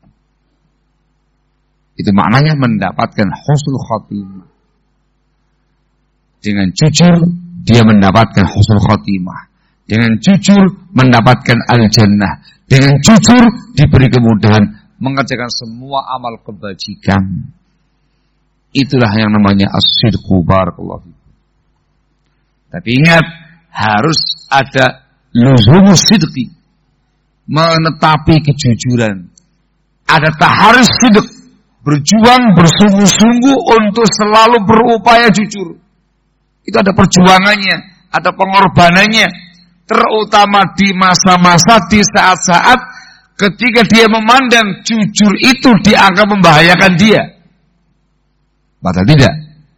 Itu maknanya mendapatkan husnul khotimah. Dengan jujur dia mendapatkan husnul khotimah. Dengan jujur mendapatkan al-jannah. Dengan jujur diberi kemudahan mengerjakan semua amal kebajikan. Itulah yang namanya as-sidqu. Barakallahu fikum. Tapi ingat, harus ada luzumus sidqi, menetapi kejujuran. Ada taharus sidq, berjuang bersungguh-sungguh untuk selalu berupaya jujur. Itu ada perjuangannya, ada pengorbanannya. Terutama di masa-masa, di saat-saat ketika dia memandang jujur itu dianggap membahayakan dia. Padahal tidak.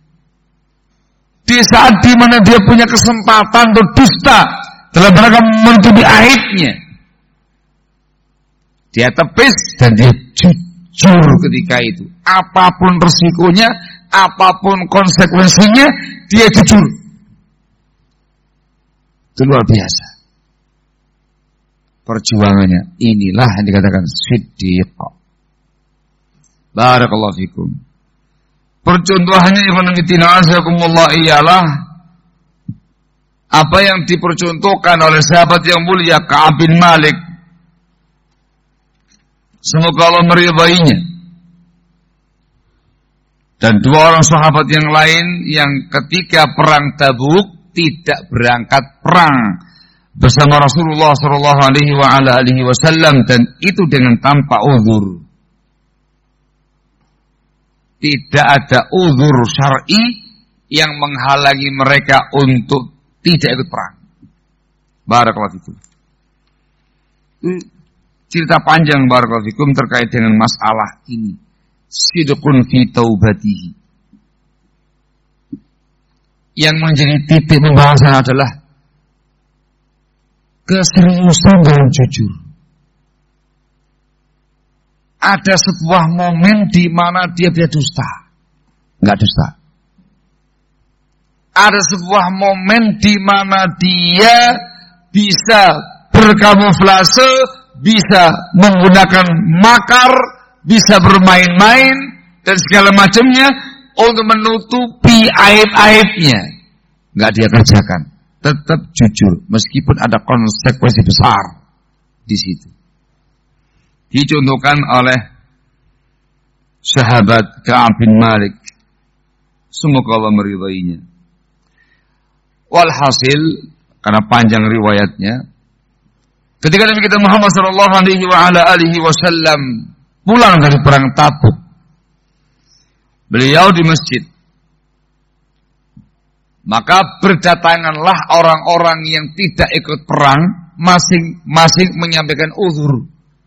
Di saat di mana dia punya kesempatan untuk dusta dalam rangka menutupi aibnya, dia tepis dan dia jujur ketika itu. Apapun resikonya, apapun konsekuensinya, dia jujur. Itu luar biasa. Perjuangannya. Inilah yang dikatakan siddiq. Barakallahu fikum. Percontohannya Ibn Fitina Azakumullah ialah apa yang dipercontohkan oleh sahabat yang mulia Ka'ab bin Malik. Semoga Allah meridainya. Dan dua orang sahabat yang lain yang ketika perang Tabuk tidak berangkat perang bersama Rasulullah Shallallahu Alaihi Wasallam dan itu dengan tanpa uzur. Tidak ada uzur syar'i yang menghalangi mereka untuk tidak ikut perang. Barakallahu fikum. Cerita panjang barakallahu fikum terkait dengan masalah ini. Sidqun fi taubatihi. Yang menjadi titik pembahasan adalah keseriusan dan jujur. Ada sebuah momen di mana dia dia dusta. Enggak dusta. Ada sebuah momen di mana dia bisa berkamuflase, bisa menggunakan makar, bisa bermain-main dan segala macamnya untuk menutupi aib-aibnya. Enggak dia kerjakan. Tetap jujur meskipun ada konsekuensi besar di situ. Dicontohkan oleh sahabat Ka'ab bin Malik. Semoga Allah meridainya. Walhasil, karena panjang riwayatnya, ketika Nabi kita Muhammad sallallahu alaihi wasallam pulang dari perang Tabuk, beliau di masjid. Maka berdatanganlah orang-orang yang tidak ikut perang, masing-masing menyampaikan uzur.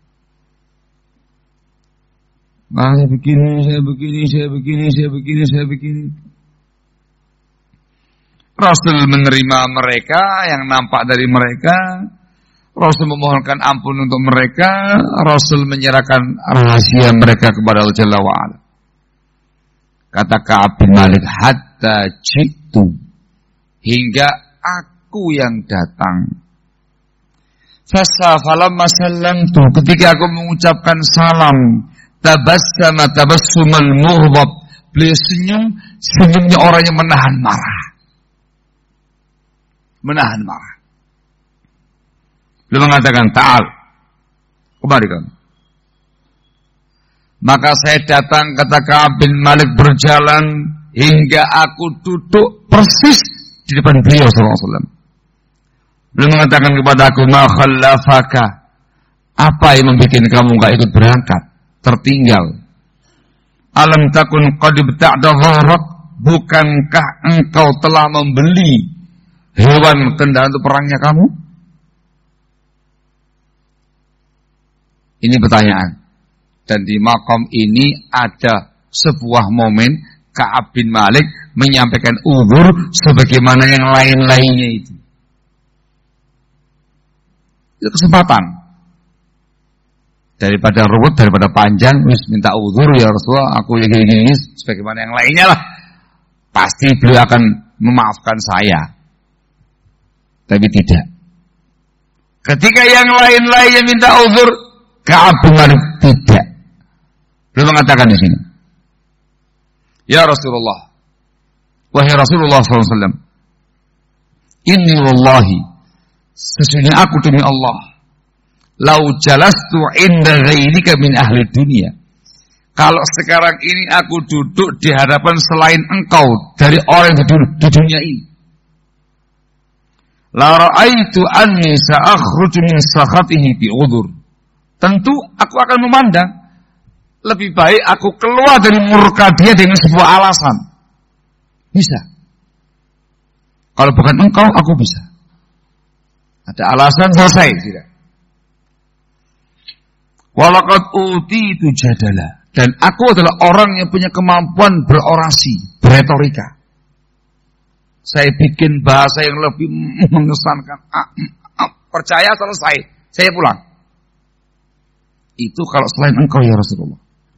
Nah, saya begini, saya begini, saya begini, saya begini, saya begini. Rasul menerima mereka, yang nampak dari mereka. Rasul memohonkan ampun untuk mereka. Rasul menyerahkan rahasia mereka kepada Allah Jalla wa'ala. Kata Ka'ab bin Malik, hatta jitu, hingga aku yang datang. Fasa falamma sallamtu, ketika aku mengucapkan salam, tabassama tabassumal mughdab, beliau senyum, senyumnya orang yang menahan marah. Menahan marah. Beliau mengatakan, ta'al, kemari kamu. Maka saya datang, kata Ka'ab bin Malik, berjalan hingga aku duduk persis di depan beliau sallallahu alaihi wasallam. Beliau mengatakan kepada aku, ma khallafaka, apa yang membuat kamu enggak ikut berangkat, tertinggal? Alam takun qad ibta'da dharak, bukankah engkau telah membeli hewan kendaraan untuk perangnya kamu? Ini pertanyaan. Dan di makom ini ada sebuah momen Ka'ab bin Malik menyampaikan uzur sebagaimana yang lain-lainnya itu. Itu kesempatan. Daripada ruwet, daripada panjang, wis minta uzur ya Rasulullah, aku yang gini-gini sebagaimana yang lainnya lah. Pasti beliau akan memaafkan saya. Tapi tidak. Ketika yang lain-lainnya minta uzur, Ka'ab bin Malik tidak. Beliau mengatakan di sini, ya Rasulullah, wahai Rasulullah sallallahu alaihi wasallam, inni wallahi, sesungguhnya aku demi Allah, lau jalastu inda ghairika min ahli dunia, kalau sekarang ini aku duduk di hadapan selain engkau dari orang yang duduk di dunia ini, la ra'aitu anni sa'akhruju min sakhatihi bi udhur, tentu aku akan memandang lebih baik aku keluar dari murka dia dengan sebuah alasan. Bisa. Kalau bukan engkau, aku bisa. Ada alasan, selesai. Tidak. Walaqad utitu jadala. Dan aku adalah orang yang punya kemampuan berorasi, beretorika. Saya bikin bahasa yang lebih mengesankan. Ah, ah, percaya, selesai. Saya pulang. Itu kalau selain engkau ya Rasulullah.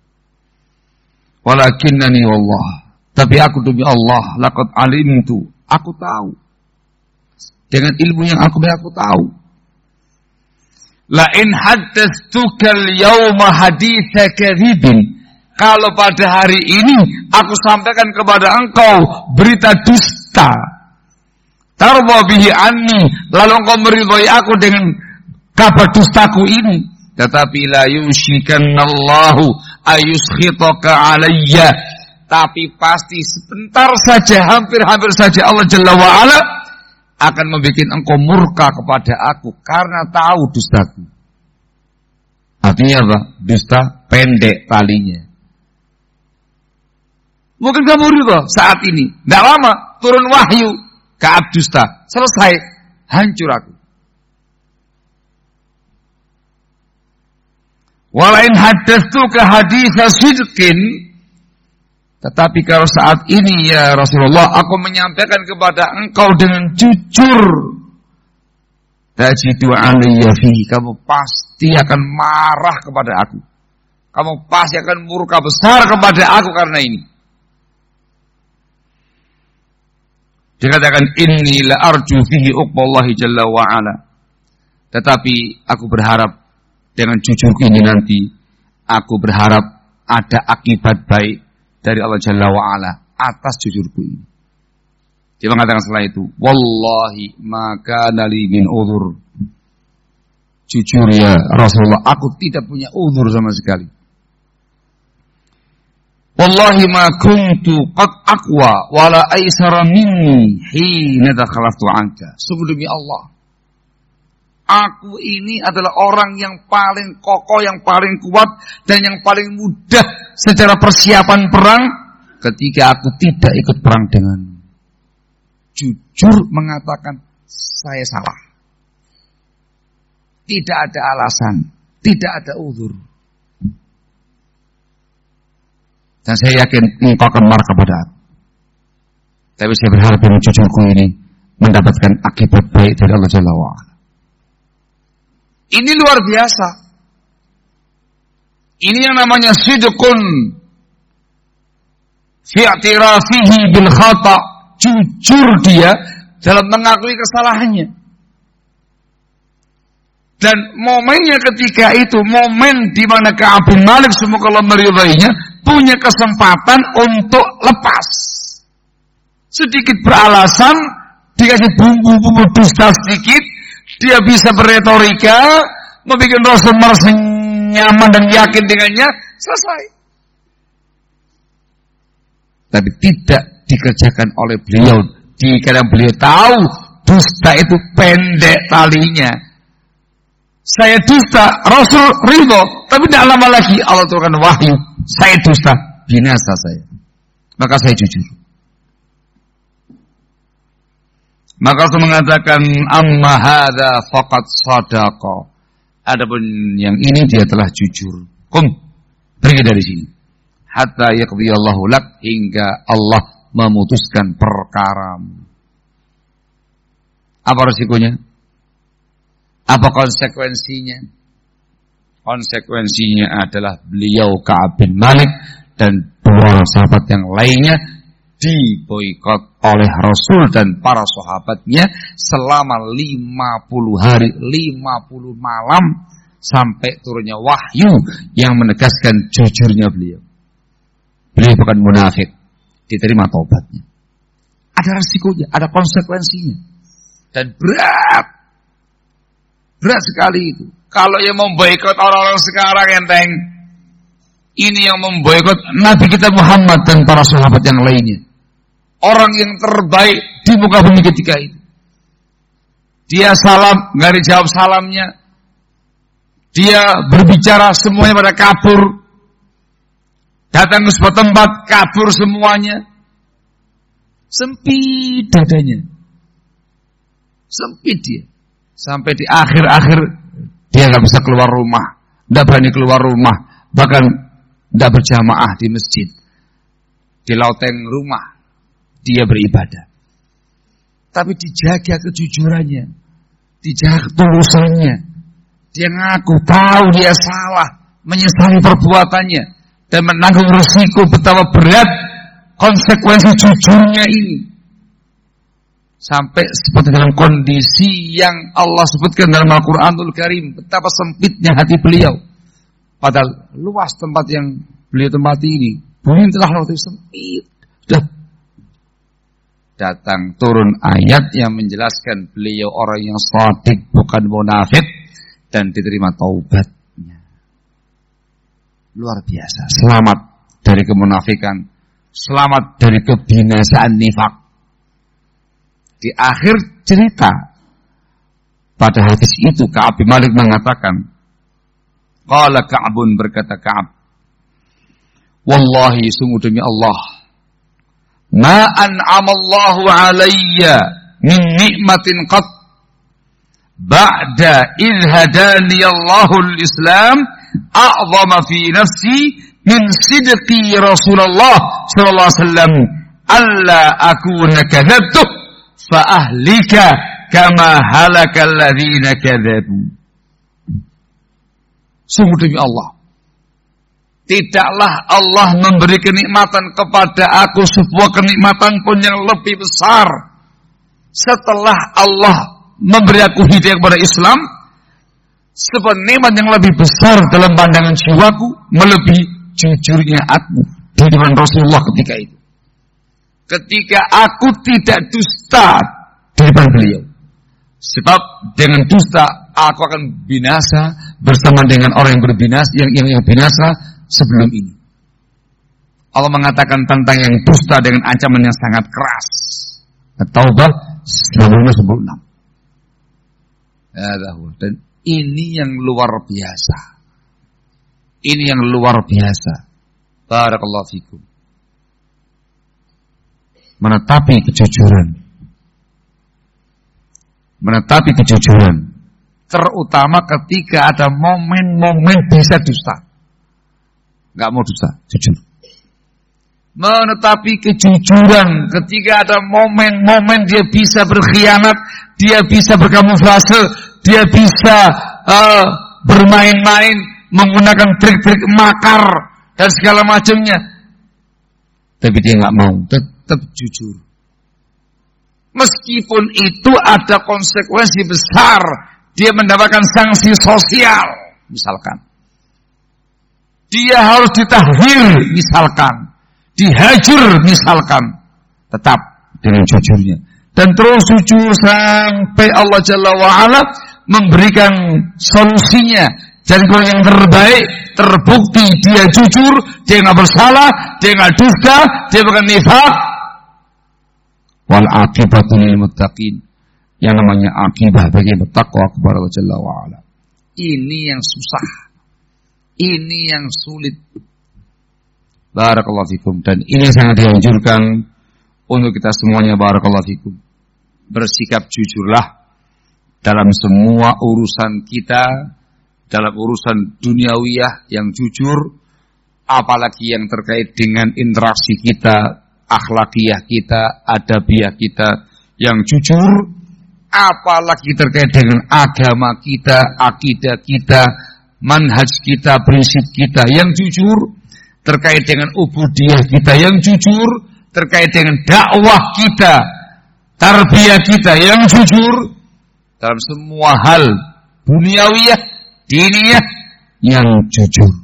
Walakinnani wallah, tapi aku demi Allah, laqad alimtu, aku tahu. dengan ilmu yang aku aku tahu. La in haddatstuka al-yawma haditsa kadzibin. Kalau pada hari ini aku sampaikan kepada engkau berita dusta, tarwa bihi anni, lalu engkau meridhai aku dengan kabar dustaku ini, tetapi la yushikanallahu ayuskhitaka alayya, tapi pasti sebentar saja, hampir-hampir saja Allah Jalla wa Ala akan membuat engkau murka kepada aku karena tahu dustaku. Artinya apa? Dusta pendek talinya. Mungkin kamu ridho saat ini, tidak lama turun wahyu, Ka'ab dusta, selesai, hancur aku. Walain haddatsuka haditsa sidqin, tetapi kalau saat ini ya Rasulullah aku menyampaikan kepada engkau dengan jujur, tajidu alayya fihi, kamu pasti akan marah kepada aku. Kamu pasti akan murka besar kepada aku karena ini. Dikatakan inni la arju fihi uqballahi jalla wa ala. Tetapi aku berharap dengan jujurku ini nanti aku berharap ada akibat baik dari Allah Jalla wa Ala atas jujurku ini. Dia mengatakan setelah itu, wallahi maka nali min udhur. Jujur ya Rasulullah, aku tidak punya udhur sama sekali. Wallahi ma kuntu qad aqwa wala aisara minni hina dakhaltu anka. Sungguh demi Allah, aku ini adalah orang yang paling kokoh, yang paling kuat dan yang paling mudah secara persiapan perang ketika aku tidak ikut perang denganmu. Jujur mengatakan saya salah. Tidak ada alasan, tidak ada uzur. Dan saya yakin engkau akan marah kepada aku. Tapi saya berharap dengan jujurku ini mendapatkan akibat baik dari Allah Jalla wa'ala. Ini luar biasa. Ini yang namanya sidqun fi i'tirafihi bil khata'. Jujur dia dalam mengakui kesalahannya. Dan momennya ketika itu, momen di mana Ka'ab bin Malik semoga Allah meridainya, punya kesempatan untuk lepas. Sedikit beralasan, dikasih bumbu-bumbu dusta sedikit, dia bisa berretorika, membuat Rasul merasa nyaman dan yakin dengannya, selesai. Tapi tidak dikerjakan oleh beliau. Dikadang beliau tahu dusta itu pendek talinya. Saya dusta, Rasul ridho, tapi tidak lama lagi Allah turunkan wahyu, saya dusta, binasa saya. Maka saya jujur. Maka Rasul mengatakan, amma hadza faqad sadaqa. Adapun yang ini dia telah jujur. Kum, pergi dari sini. Hatta yaqdiyallahu lak, hingga Allah memutuskan perkaramu. Apa resikonya? Apa konsekuensinya? Konsekuensinya adalah beliau Ka'ab bin Malik dan dua sahabat yang lainnya diboikot oleh Rasul dan para sahabatnya selama lima puluh hari, lima puluh malam sampai turunnya wahyu yang menegaskan jujurnya beliau. Beliau bukan munafik, diterima taubatnya. Ada resikonya, ada konsekuensinya. Dan berat. Berat sekali itu. Kalau yang memboikot orang-orang sekarang enteng, ini yang memboikot Nabi kita Muhammad dan para sahabat yang lainnya. Orang yang terbaik di muka bumi ketika itu. Dia salam, nggak dijawab salamnya. Dia berbicara semuanya pada kabur. Datang ke sebuah tempat kabur semuanya. Sempit dadanya. Sempit dia. Sampai di akhir-akhir dia nggak bisa keluar rumah, nggak berani keluar rumah, bahkan nggak berjamaah di masjid. Di loteng rumah dia beribadah. Tapi dijaga kejujurannya, dijaga ketulusannya. Dia ngaku tahu dia salah, menyesali perbuatannya dan menanggung resiko betapa berat konsekuensi jujurnya ini. Sampai seperti dalam kondisi yang Allah sebutkan dalam Al-Quranul Karim, betapa sempitnya hati beliau. Padahal luas tempat yang beliau tempati ini, bumi telah waktu sempit. Sudah datang turun ayat yang menjelaskan beliau orang yang shadiq, bukan munafik, dan diterima taubatnya. Luar biasa. Selamat dari kemunafikan, selamat dari kebinasaan nifak. Di akhir cerita pada hadis itu Ka'ab bin Malik mengatakan, qala Ka'bun, berkata Ka'ab, wallahi sungguh demi Allah, ma an'amallahu alayya min ni'matin qat ba'da idh hadani Allahu al-Islam a'zama fi nafsi min sidqi Rasulullah sallallahu alaihi wasallam alla akuna kadzabtuh fa ahlika kama halakal ladzina kadzabu. Sungguh demi Allah, tidaklah Allah memberi kenikmatan kepada aku sebuah kenikmatan pun yang lebih besar setelah Allah memberi aku hidayah kepada Islam. Sebuah nikmat yang lebih besar dalam pandangan jiwaku melebihi jujurnya aku di depan Rasulullah ketika itu. Ketika aku tidak dusta di depan beliau. Sebab dengan dusta aku akan binasa bersama dengan orang yang berbinasa, yang, yang, yang binasa sebelum ini. Allah mengatakan tentang yang dusta dengan ancaman yang sangat keras. At-Taubah sembilan puluh enam. Dan ini yang luar biasa. Ini yang luar biasa. Barakallahu fikum. Menetapi kejujuran. Menetapi kejujuran. Terutama ketika ada momen-momen bisa dusta. Gak mau dusta, jujur. Menetapi kejujuran ketika ada momen-momen dia bisa berkhianat, dia bisa berkamuflase, dia bisa uh, bermain-main, menggunakan trik-trik makar dan segala macamnya. Tapi dia gak mau, tetap jujur. Meskipun itu ada konsekuensi besar, dia mendapatkan sanksi sosial, misalkan. Dia harus ditahdir, misalkan. Dihajar, misalkan. Tetap dengan jujurnya. Dan terus jujur sampai Allah Jalla wa'ala memberikan solusinya. Jadi kalau yang terbaik, terbukti dia jujur, dia nggak bersalah, dia nggak dusta, dia bukan nifaq. Wal aqibatu lil muttaqin. Yang namanya akibah bagi bertakwa kepada Allah Jalla wa'ala. Ini yang susah. Ini yang sulit. Barakallahu fikum. Dan ini sangat dianjurkan untuk kita semuanya. Barakallahu fikum. Bersikap jujurlah dalam semua urusan kita, dalam urusan duniawiyah yang jujur, apalagi yang terkait dengan interaksi kita, akhlakiyah kita, adabiyah kita yang jujur, apalagi terkait dengan agama kita, akidah kita, manhaj kita, prinsip kita yang jujur, terkait dengan ubudiyah kita yang jujur, terkait dengan dakwah kita, tarbiyah kita yang jujur, dalam semua hal duniawiyah, diniyah yang jujur.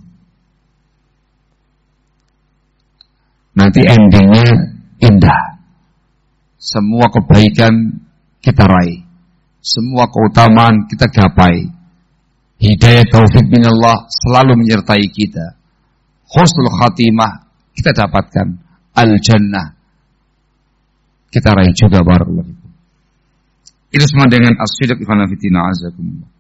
Nanti endingnya indah. Semua kebaikan kita raih, semua keutamaan kita gapai. Hidayah taufik minallah selalu menyertai kita. Husnul khatimah kita dapatkan, al-jannah kita raih juga. Barakallahu. Itu semua dengan as-sidq ikhwan fillah azakumullah.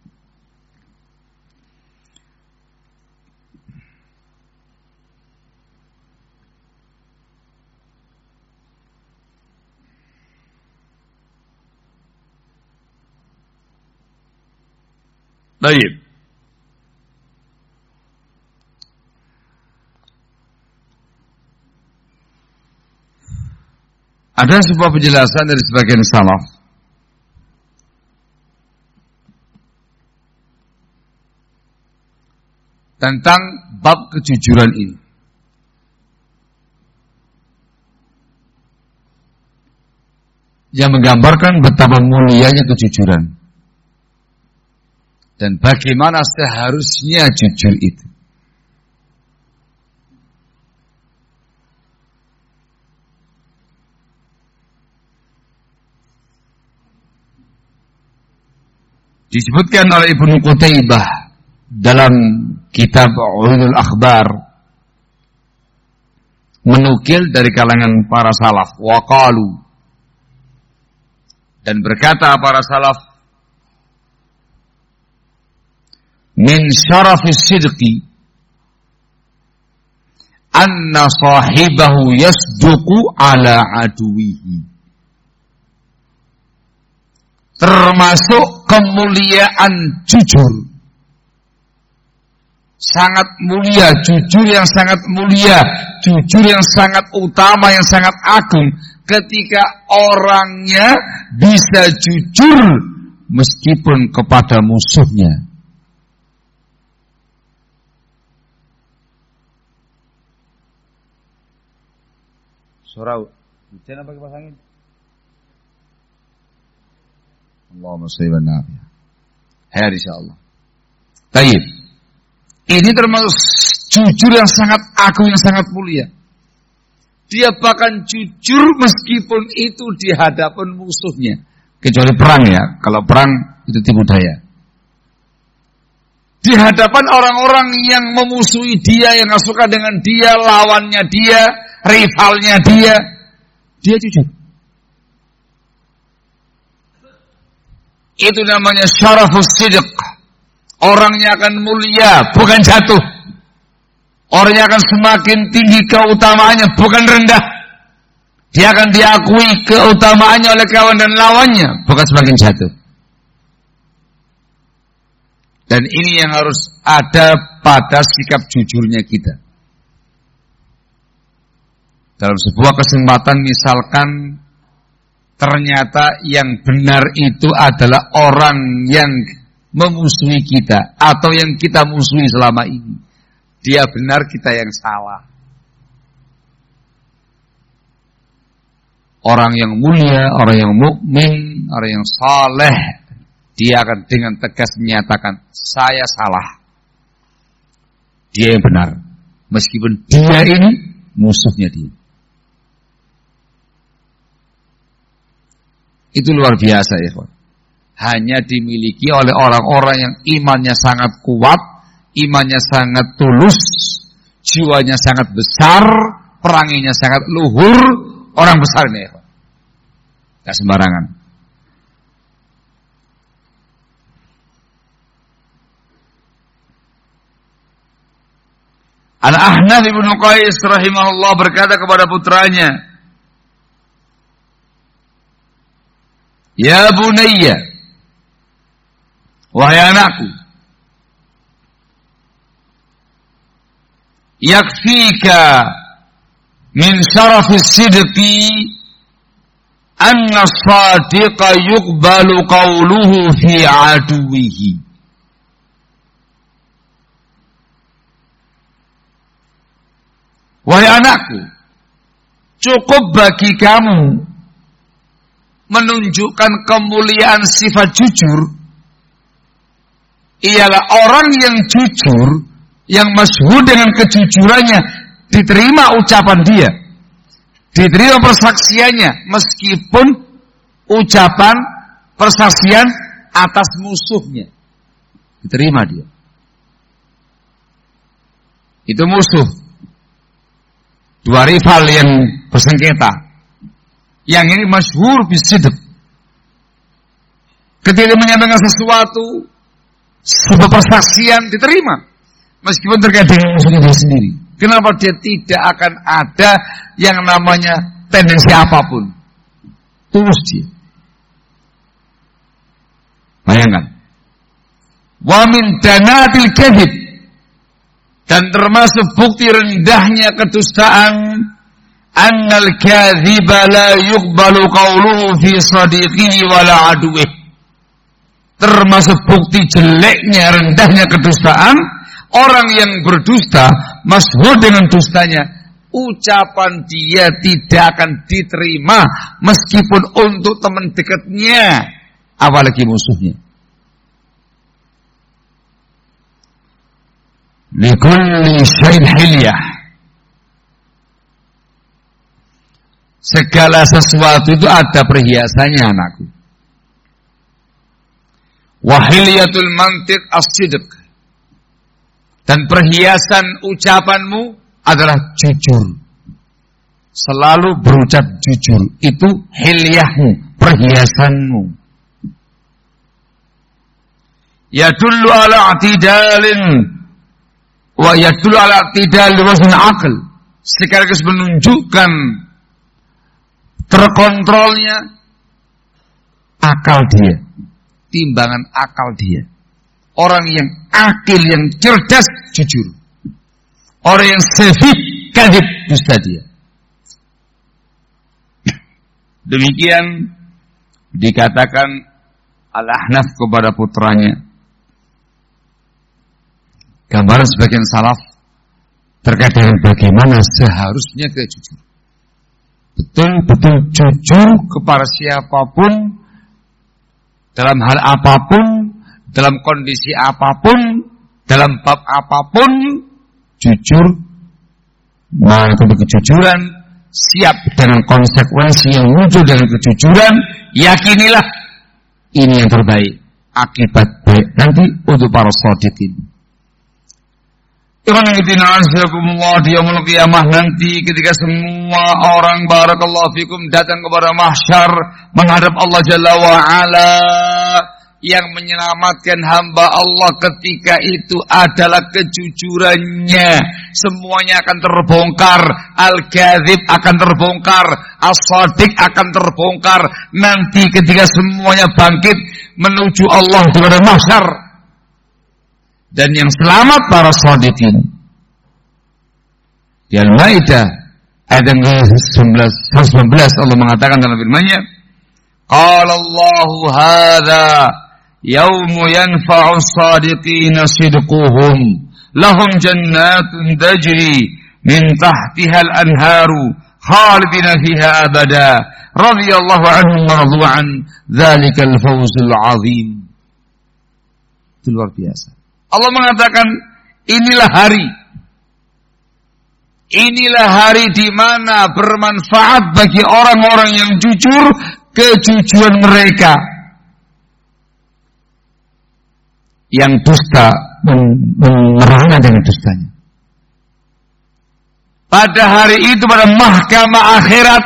Baik. Ada sebuah penjelasan dari sebagian salaf tentang bab kejujuran ini. yang menggambarkan betapa mulianya kejujuran dan bagaimana seharusnya jujur itu. Disebutkan oleh Ibnu Qutaibah dalam kitab Ulul Akhbar, menukil dari kalangan para salaf, waqalu, dan berkata para salaf, min syarafis sidqi anna sahibahu yasduqu ala aduwihi. Termasuk kemuliaan jujur, sangat mulia, jujur yang sangat mulia, jujur yang sangat utama, yang sangat agung, ketika orangnya bisa jujur meskipun kepada musuhnya. Surau, hujan apa kipas angin? Allahumma sholli wa sallim. Hai insyaallah. Baik. Ini termasuk jujur yang sangat agung, yang sangat mulia. Dia bahkan jujur meskipun itu di hadapan musuhnya. Kecuali perang ya. Kalau perang itu tipu daya. Di hadapan orang-orang yang memusuhi dia, yang gak suka dengan dia, lawannya dia, rivalnya dia, dia jujur. Itu namanya syarafus sidq. Orangnya akan mulia, bukan jatuh. Orangnya akan semakin tinggi keutamaannya, bukan rendah. Dia akan diakui keutamaannya oleh kawan dan lawannya, bukan semakin jatuh. Dan ini yang harus ada pada sikap jujurnya kita. Dalam sebuah kesempatan misalkan ternyata yang benar itu adalah orang yang memusuhi kita atau yang kita musuhi selama ini. Dia benar, kita yang salah. Orang yang mulia, orang yang mukmin, orang yang saleh, dia akan dengan tegas menyatakan, saya salah. Dia yang benar. Meskipun dia ini musuhnya dia. Itu luar biasa ya, kawan. Hanya dimiliki oleh orang-orang yang imannya sangat kuat, imannya sangat tulus, jiwanya sangat besar, peranginya sangat luhur, orang besar ini ya, kawan. Gak sembarangan. Al-Ahnaf ibnu Qais rahimahullah berkata kepada putranya, ya bunayya, wahai anakku, yakfika min syarafis sidqi anna as-sadiqa yuqbalu qawluhu fi aduwihi. Wahai anakku, cukup bagi kamu menunjukkan kemuliaan sifat jujur, ialah orang yang jujur, yang masyhur dengan kejujurannya, diterima ucapan dia, diterima persaksiannya, meskipun ucapan persaksian atas musuhnya, diterima dia. Itu musuh, dua rival yang bersengketa. Yang ini masyhur bisidq. Ketika menyampaikan sesuatu, sebuah persaksian diterima, meskipun terkait dengan musuhnya dia sendiri. Kenapa? Dia tidak akan ada yang namanya tendensi apapun. Tulus dia. Bayangkan. Wa min danatil kadhib, dan termasuk bukti rendahnya kedustaan, annal kadhiba la yuqbalu qawluhu fi sadiqihi wala aduwih. Termasuk bukti jeleknya, rendahnya kedustaan, orang yang berdusta, masyhur dengan dustanya, ucapan dia tidak akan diterima meskipun untuk teman dekatnya, apalagi musuhnya. Likulli syai'in hilyah. Segala sesuatu itu ada perhiasannya, anakku. Wahiliyatul mantiq as-sidq. Dan perhiasan ucapanmu adalah jujur. Selalu berucap jujur. Itu hilyahmu, perhiasanmu. Yadullu ala i'tidalin wa yadullu ala i'tidal wazn aql. Sekaligus menunjukkan terkontrolnya akal dia, timbangan akal dia. Orang yang akil, yang cerdas, jujur. Orang yang sefik, kadhib, dusta dia. Demikian dikatakan Al-Ahnaf kepada putranya. Gambaran sebagian salaf terkait dengan bagaimana seharusnya kita jujur. Betul-betul jujur kepada siapapun, dalam hal apapun, dalam kondisi apapun, dalam bab apapun, jujur, mengikuti kejujuran, siap dengan konsekuensi yang muncul dengan kejujuran, yakinilah ini yang terbaik, akibat baik nanti untuk para shadiqin. Di yaumul qiyamah nanti ketika semua orang barakallahu fikum datang kepada mahsyar menghadap Allah Jalla wa Ala, yang menyelamatkan hamba Allah ketika itu adalah kejujurannya. Semuanya akan terbongkar, al-kadzib akan terbongkar, as-shadiq akan terbongkar nanti ketika semuanya bangkit menuju Allah kepada mahsyar. Dan yang selamat para shadiqin. Di Al-Maidah ayat yang seratus sembilan belas Allah mengatakan dalam firman-Nya, qala Allahu hadza yaumu yanfa'u as-shadiqina sidquhum lahum jannatun tajri min tahtiha al-anharu khalidina fiha abada radhiyallahu anhum wa radu an dzalikal fawzul azim. Itu luar biasa. Allah mengatakan inilah hari, inilah hari di mana bermanfaat bagi orang-orang yang jujur kejujuran mereka. Yang dusta menerangkan dengan dustanya. Pada hari itu pada mahkamah akhirat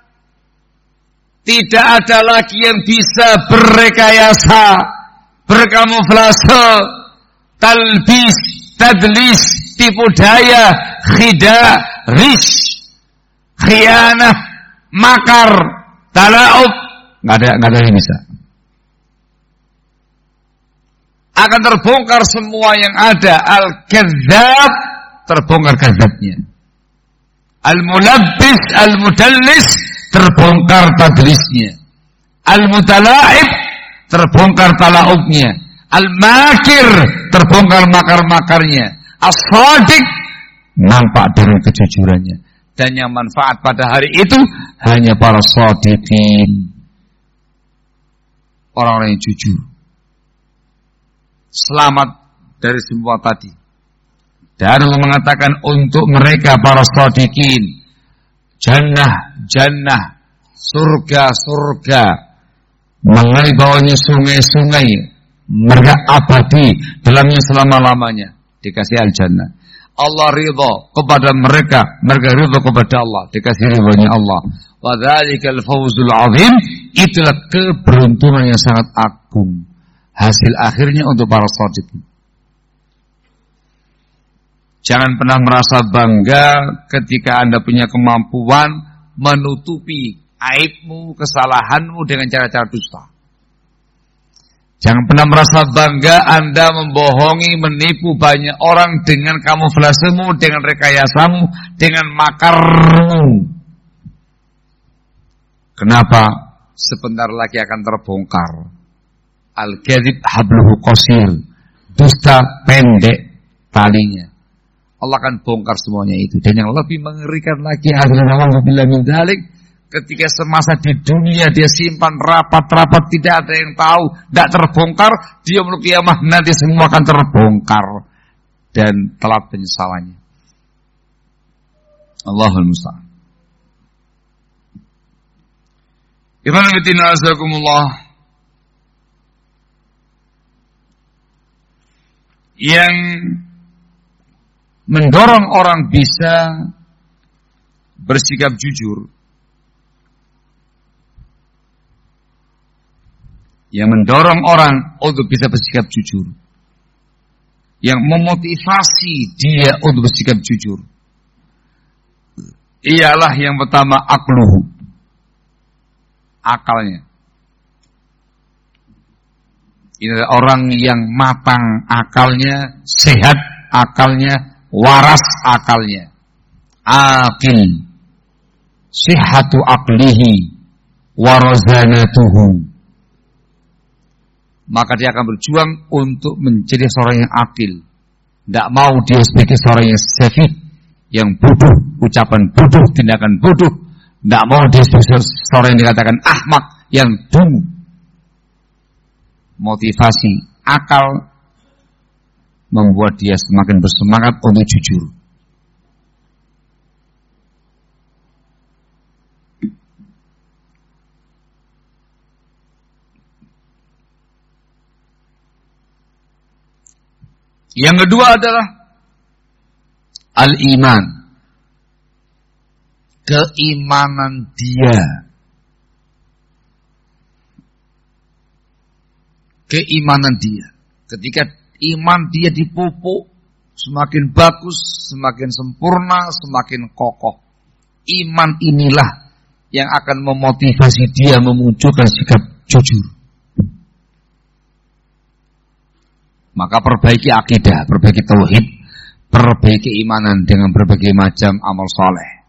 tidak ada lagi yang bisa berrekayasa, berkamuflase, talbis, tadlis, tipu daya, khida, rish, khianah, makar, talaub, nggak ada nggak ada yang bisa. Akan terbongkar semua yang ada. Al-kadzab terbongkar kadzabnya. Al-mulabbis, al-mudallis terbongkar tadlisnya. Al-mutala'ib terbongkar talaubnya. Al-makir terbongkar makar-makarnya. As-shadiq nampak dengan kejujurannya. Dan yang manfaat pada hari itu hanya para shadiqin, orang-orang yang jujur. Selamat dari semua tadi. Dan Allah mengatakan untuk mereka para shadiqin, jannah, jannah, surga, surga, mengalir bawahnya sungai-sungai, mereka abadi dalamnya selama-lamanya, dikasih al-jannah. Allah ridha kepada mereka, mereka ridha kepada Allah, dikasih ridhanya Allah. Wa dzalikal fawzul azim, itulah keberuntungan yang sangat agung. Hasil akhirnya untuk para shadiqin. Jangan pernah merasa bangga ketika Anda punya kemampuan menutupi aibmu, kesalahanmu dengan cara-cara dusta. Jangan pernah merasa bangga Anda membohongi, menipu banyak orang dengan kamuflasemu, dengan rekayasamu, dengan makarmu. Kenapa? Sebentar lagi akan terbongkar. Al-kadzib habluhu qasir, dusta pendek talinya. Allah akan bongkar semuanya itu. Dan yang lebih mengerikan lagi adalah alhamdulillah min dzalik, ketika semasa di dunia dia simpan rapat-rapat, tidak ada yang tahu, tidak terbongkar, dia yaumul qiyamah nanti semua akan terbongkar dan telat penyesalannya. Allahul musta'an. Ikhwan fillah azakumullah. Yang mendorong orang bisa bersikap jujur, yang mendorong orang untuk bisa bersikap jujur, yang memotivasi dia untuk bersikap jujur, ialah yang pertama akluhu, akalnya. Ini adalah orang yang matang akalnya, sehat akalnya, waras akalnya. Aqil, sihhatu aqlihi, warazanatuhu. Maka dia akan berjuang untuk menjadi seorang yang akil. Tidak mau dia sebagai seorang yang sefih, yang bodoh, ucapan bodoh, tindakan bodoh. Tidak mau dia sebagai seorang yang dikatakan ahmak, yang dungu. Motivasi akal membuat dia semakin bersemangat untuk jujur. Yang kedua adalah al-iman, keimanan dia. Keimanan dia. Ketika iman dia dipupuk, semakin bagus, semakin sempurna, semakin kokoh. Iman inilah yang akan memotivasi dia memunculkan sikap jujur. Maka perbaiki akidah, perbaiki tauhid, perbaiki keimanan dengan berbagai macam amal soleh.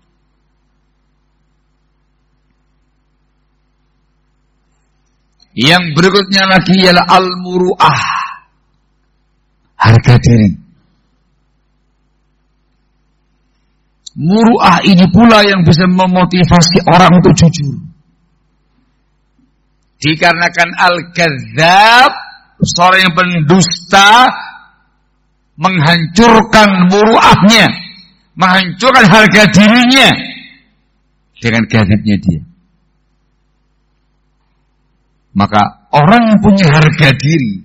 Yang berikutnya lagi ialah al-muru'ah, harga diri. Muru'ah ini pula yang bisa memotivasi orang untuk jujur. Dikarenakan al-kadzdzab, seorang yang pendusta, menghancurkan muru'ahnya, menghancurkan harga dirinya dengan kadzibnya dia. Maka orang yang punya harga diri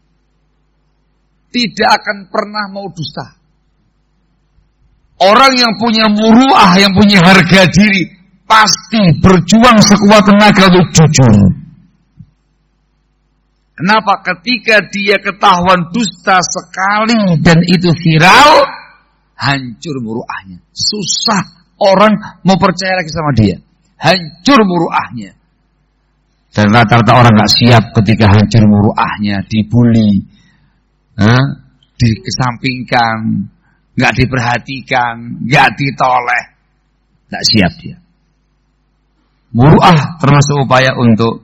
tidak akan pernah mau dusta. Orang yang punya muru'ah, yang punya harga diri, pasti berjuang sekuat tenaga untuk jujur. Kenapa? Ketika dia ketahuan dusta sekali dan itu viral, hancur muru'ahnya. Susah orang mau percaya lagi sama dia. Hancur muru'ahnya. Dan rata-rata orang gak siap ketika hancur muru'ahnya, dibully, eh, dikesampingkan, gak diperhatikan, gak ditoleh. Gak siap dia. Muru'ah termasuk upaya untuk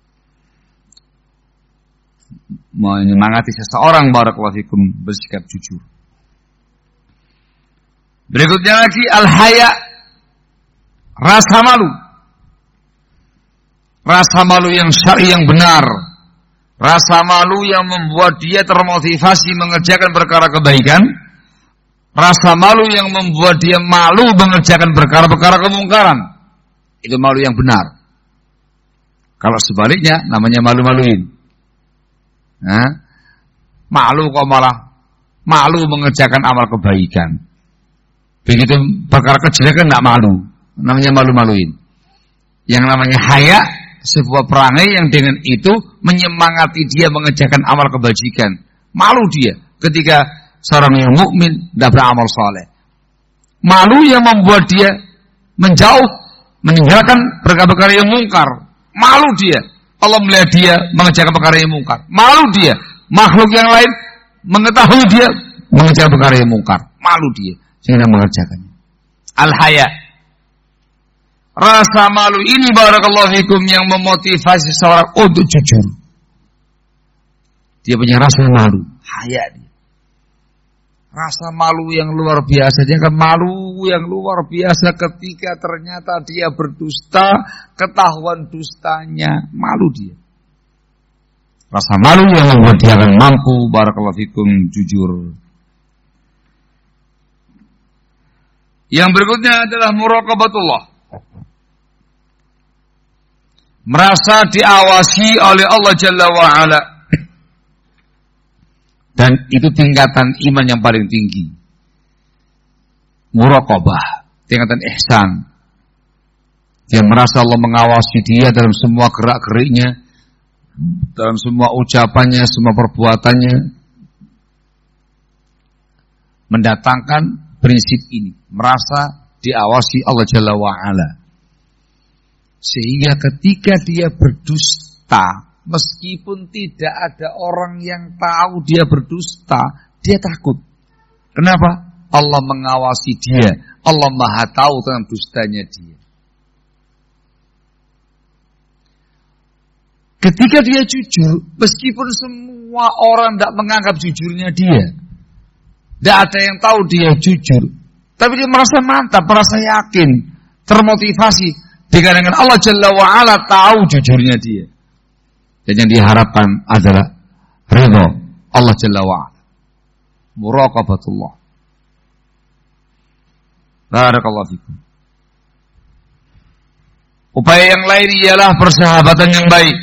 menyemangati seseorang, barakallahu fikum, bersikap jujur. Berikutnya lagi al-haya, rasa malu. Rasa malu yang syar'i, yang benar. Rasa malu yang membuat dia termotivasi mengerjakan perkara kebaikan. Rasa malu yang membuat dia malu mengerjakan perkara-perkara kemungkaran. Itu malu yang benar. Kalau sebaliknya namanya malu-maluin. Nah, malu kok malah malu mengerjakan amal kebaikan. Begitu perkara kejelekan enggak malu, namanya malu-maluin. Yang namanya haya, sebuah perangai yang dengan itu menyemangati dia mengerjakan amal kebajikan. Malu dia ketika seorang yang mukmin tidak beramal saleh. Malu yang membuat dia menjauh, meninggalkan perkara-perkara yang mungkar. Malu dia Allah melihat dia mengerjakan perkara yang mungkar. Malu dia makhluk yang lain mengetahui dia mengerjakan perkara yang mungkar. Malu dia sehingga mengerjakannya. Al-haya, rasa malu ini barakallahu fikum yang memotivasi seorang untuk jujur. Dia punya rasa malu, haya dia. Rasa malu yang luar biasa. Dia kan malu yang luar biasa ketika ternyata dia berdusta, ketahuan dustanya, malu dia. Rasa malu yang membuat dia akan mampu, barakallahu fikum, jujur. Yang berikutnya adalah muraqabatullah. Merasa diawasi oleh Allah Jalla wa'ala. Dan itu tingkatan iman yang paling tinggi. Muraqabah, tingkatan ihsan. Dia merasa Allah mengawasi dia dalam semua gerak-geriknya, dalam semua ucapannya, semua perbuatannya. Mendatangkan prinsip ini, merasa diawasi Allah Jalla wa'ala. Sehingga ketika dia berdusta, meskipun tidak ada orang yang tahu dia berdusta, dia takut. Kenapa? Allah mengawasi dia. Allah Maha tahu tentang dustanya dia. Ketika dia jujur, meskipun semua orang tidak menganggap jujurnya dia, tidak ada yang tahu dia jujur, tapi dia merasa mantap, merasa yakin, termotivasi dikarenakan Allah Jalla wa'ala tahu jujurnya dia. Dan yang diharapkan adalah ridha Allah Jalla wa'ala. Muraqabatullah. Barakallahu fikum. Upaya yang lain ialah persahabatan yang baik.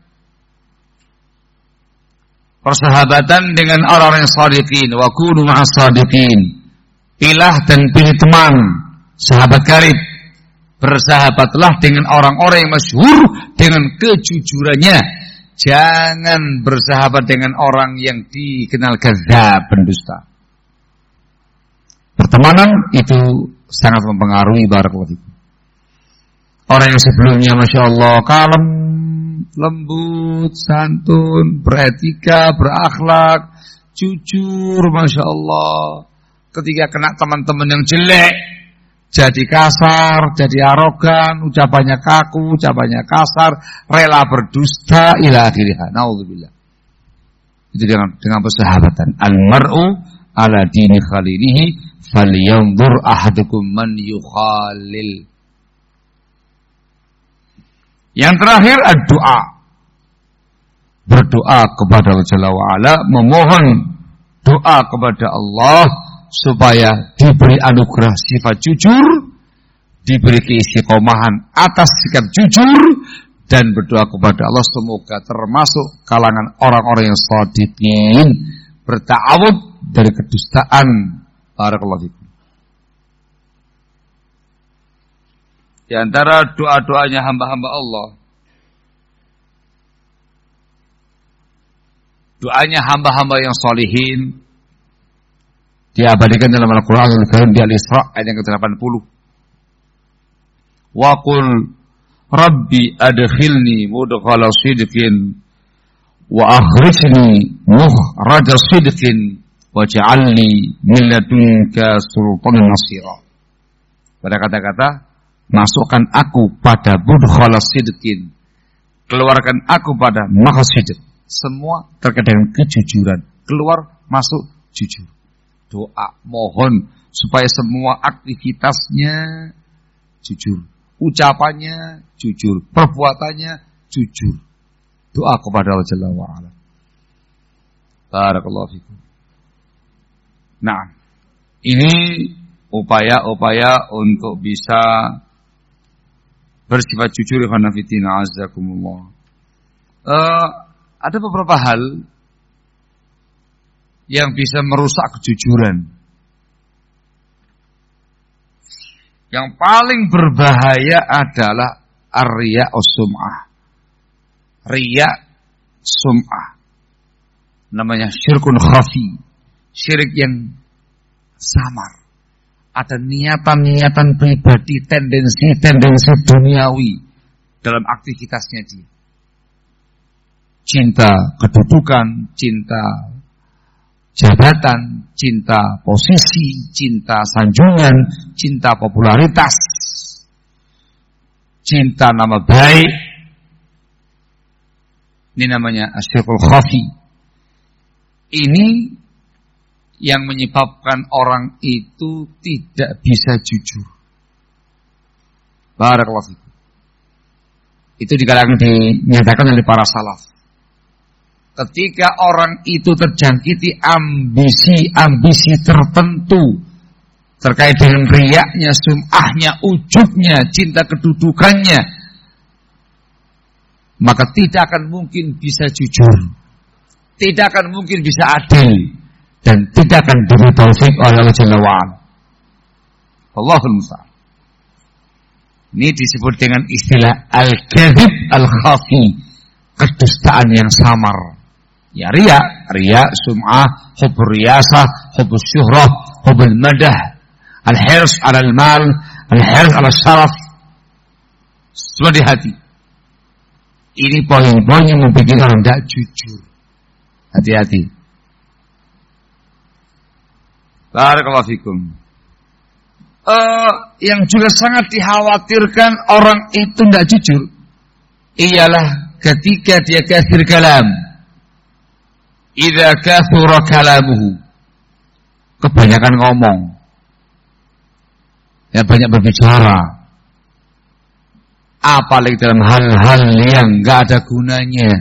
Persahabatan dengan orang-orang yang shadiqin. Wa kunu ma'as shadiqin. Pilah dan pilih teman, sahabat karib. Bersahabatlah dengan orang-orang yang masyhur dengan kejujurannya. Jangan bersahabat dengan orang yang dikenal kadzdzab, pendusta. Pertemanan itu sangat mempengaruhi, barakallahu fikum. Orang yang sebelumnya Masya Allah kalem, lembut, santun, beretika, berakhlak, jujur, Masya Allah. Ketika kena teman-teman yang jelek, jadi kasar, jadi arogan, ucapannya kaku, ucapannya kasar, rela berdusta, ila akhirih. Naudzubillah. Itu dengan dengan persahabatan. Al-mar'u ala dini khalilihi falyanzur ahadukum man yukhalil. Yang terakhir ad-doa. Berdoa kepada Allah Jalla wa'ala, memohon doa kepada Allah supaya diberi anugerah sifat jujur, diberi keistiqomahan atas sikap jujur, dan berdoa kepada Allah semoga termasuk kalangan orang-orang yang shadiqin, berta'awud dari kedustaan. Barakallahu fikum. Di antara doa-doanya hamba-hamba Allah, doanya hamba-hamba yang sholihin diabadikan dalam Al-Quran Al-Karim di Al-Isra ayat yang ke delapan puluh. Wa qul rabbi adkhilni mudkhala sidqin wa akhrijni mukhraja sidqin waj'alni min ladunka sultanan nasira. Pada kata-kata, masukkan aku pada mudkhala sidqin, keluarkan aku pada makhraj sidq. Semua terkait dengan kejujuran, keluar masuk jujur. Doa, mohon supaya semua aktivitasnya jujur, ucapannya jujur, perbuatannya jujur. Doa kepada Allah Jalla wa'ala. Barakallahu fikum. Nah, ini upaya-upaya untuk bisa bersifat jujur. Ikhwan fillah, azakumullah. Uh, ada beberapa hal yang bisa merusak kejujuran. Yang paling berbahaya adalah ar-riya' was-sum'ah. Riya' sum'ah. Namanya syirkun khafi. Syirik yang samar. Ada niatan-niatan pribadi, tendensi-tendensi duniawi dalam aktivitasnya dia. Cinta kedudukan, cinta jabatan, cinta posisi, cinta sanjungan, cinta popularitas, cinta nama baik. Ini namanya asyirkul khafi. Ini yang menyebabkan orang itu tidak bisa jujur. Barakallahu fikum. Itu dikatakan dinyatakan oleh para salaf. Ketika orang itu terjangkiti ambisi-ambisi tertentu terkait dengan riyaknya, sum'ahnya, ujubnya, cinta kedudukannya, maka tidak akan mungkin bisa jujur, tidak akan mungkin bisa adil, dan tidak akan diberi taufik oleh Allah Jalla wa'ala. Allahul musta'an. Ini disebut dengan istilah al-kadzib al-khafi, kedustaan yang samar. Ya riya, riya, sum'ah, hubbur riyasah, hubbur syuhrah, hubbul madah, al-hirs ala al-mal, al-hirs ala syaraf, semua di hati. Ini poin-poin yang membuat orang tidak jujur. Hati-hati. Barakallahu fikum. Uh, yang juga sangat dikhawatirkan orang itu tidak jujur ialah ketika dia kasir kalam. Idza kathura kalamuhu, kebanyakan ngomong, ya banyak berbicara, apalagi dalam hal-hal yang enggak ada gunanya,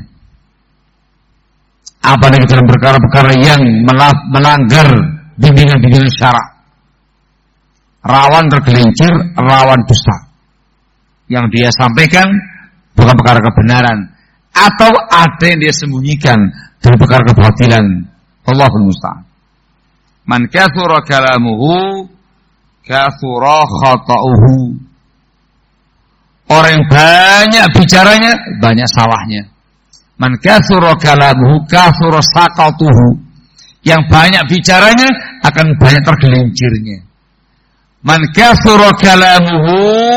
apalagi dalam perkara-perkara yang melanggar bimbingan-bimbingan syara, rawan tergelincir, rawan dusta. Yang dia sampaikan bukan perkara kebenaran, atau ada yang dia sembunyikan dari perkara kebatilan. Allahul musta'an. Man kathura kalamuhu kathura khata'uhu. Orang yang banyak bicaranya, banyak salahnya. Man kathura kalamuhu kathura saqatuhu. Yang banyak bicaranya akan banyak tergelincirnya. Man kathura kalamuhu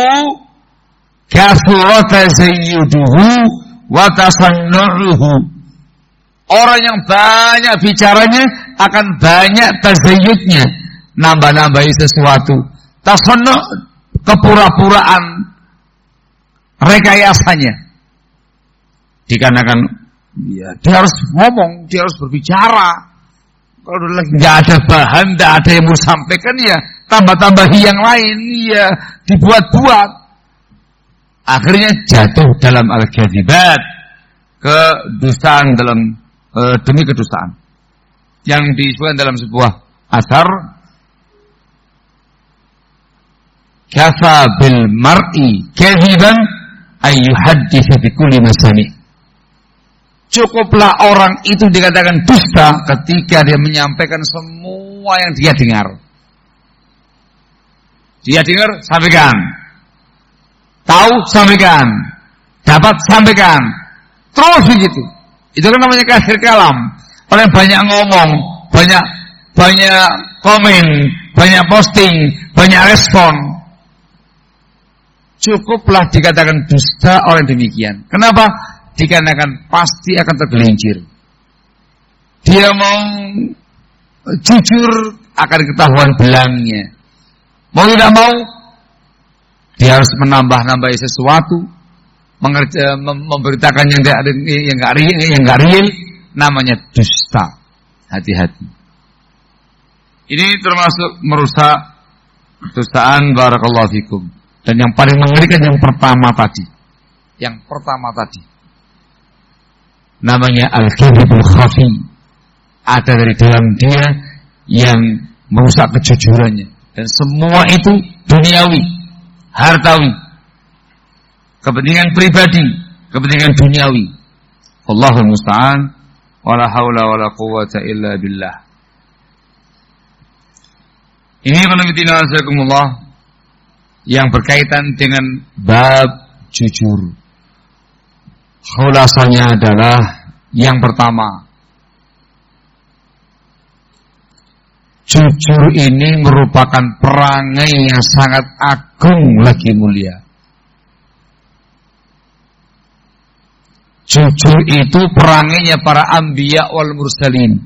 kathura tazayyuduhu wa tasannu'uhu. Orang yang banyak bicaranya akan banyak tazayyudnya, nambah-nambahi sesuatu. Tasannu', kepura-puraan, rekayasanya. Dikarenakan ya, dia harus ngomong, dia harus berbicara. Kalau lagi nggak ada bahan, nggak ada yang mau sampaikan, ya tambah-tambahi yang lain, ya dibuat-buat. Akhirnya jatuh dalam al-kadzibat, kedustaan dalam e, demi kedustaan. Yang disebutkan dalam sebuah asar, kafa bil mar'i kadziban ayyuhadditsu bi kulli masami. Cukuplah orang itu dikatakan dusta ketika dia menyampaikan semua yang dia dengar. Dia dengar, sampaikan. Tahu, sampaikan. Dapat, sampaikan. Terus begitu. Itu kan namanya kasir kalam. Orang banyak ngomong, banyak banyak komen, banyak posting, banyak respon. Cukuplah dikatakan dusta orang demikian. Kenapa? Dikarenakan pasti akan tergelincir. Dia mau jujur akan ketahuan belangnya. Mau tidak mau, dia harus menambah-nambahi sesuatu, mengerja, mem- memberitakan yang tidak yang nggak real, yang nggak real, namanya dusta. Hati-hati. Ini termasuk merusak kedustaan. Barakallahu fikum. Dan yang paling mengerikan yang pertama tadi, yang pertama tadi, namanya al-kadzibul khafi. Ada dari dalam dia yang merusak kejujurannya. Dan semua itu duniawi, hartawi, kepentingan pribadi, kepentingan duniawi. Allahul musta'an. Wala haula wala quwwata illa billah. Ini penelitian azakumullah yang berkaitan dengan bab jujur. Khulasanya adalah yang pertama, jujur ini merupakan perangai yang sangat agung lagi mulia. Jujur itu perangainya para anbiya wal mursalin.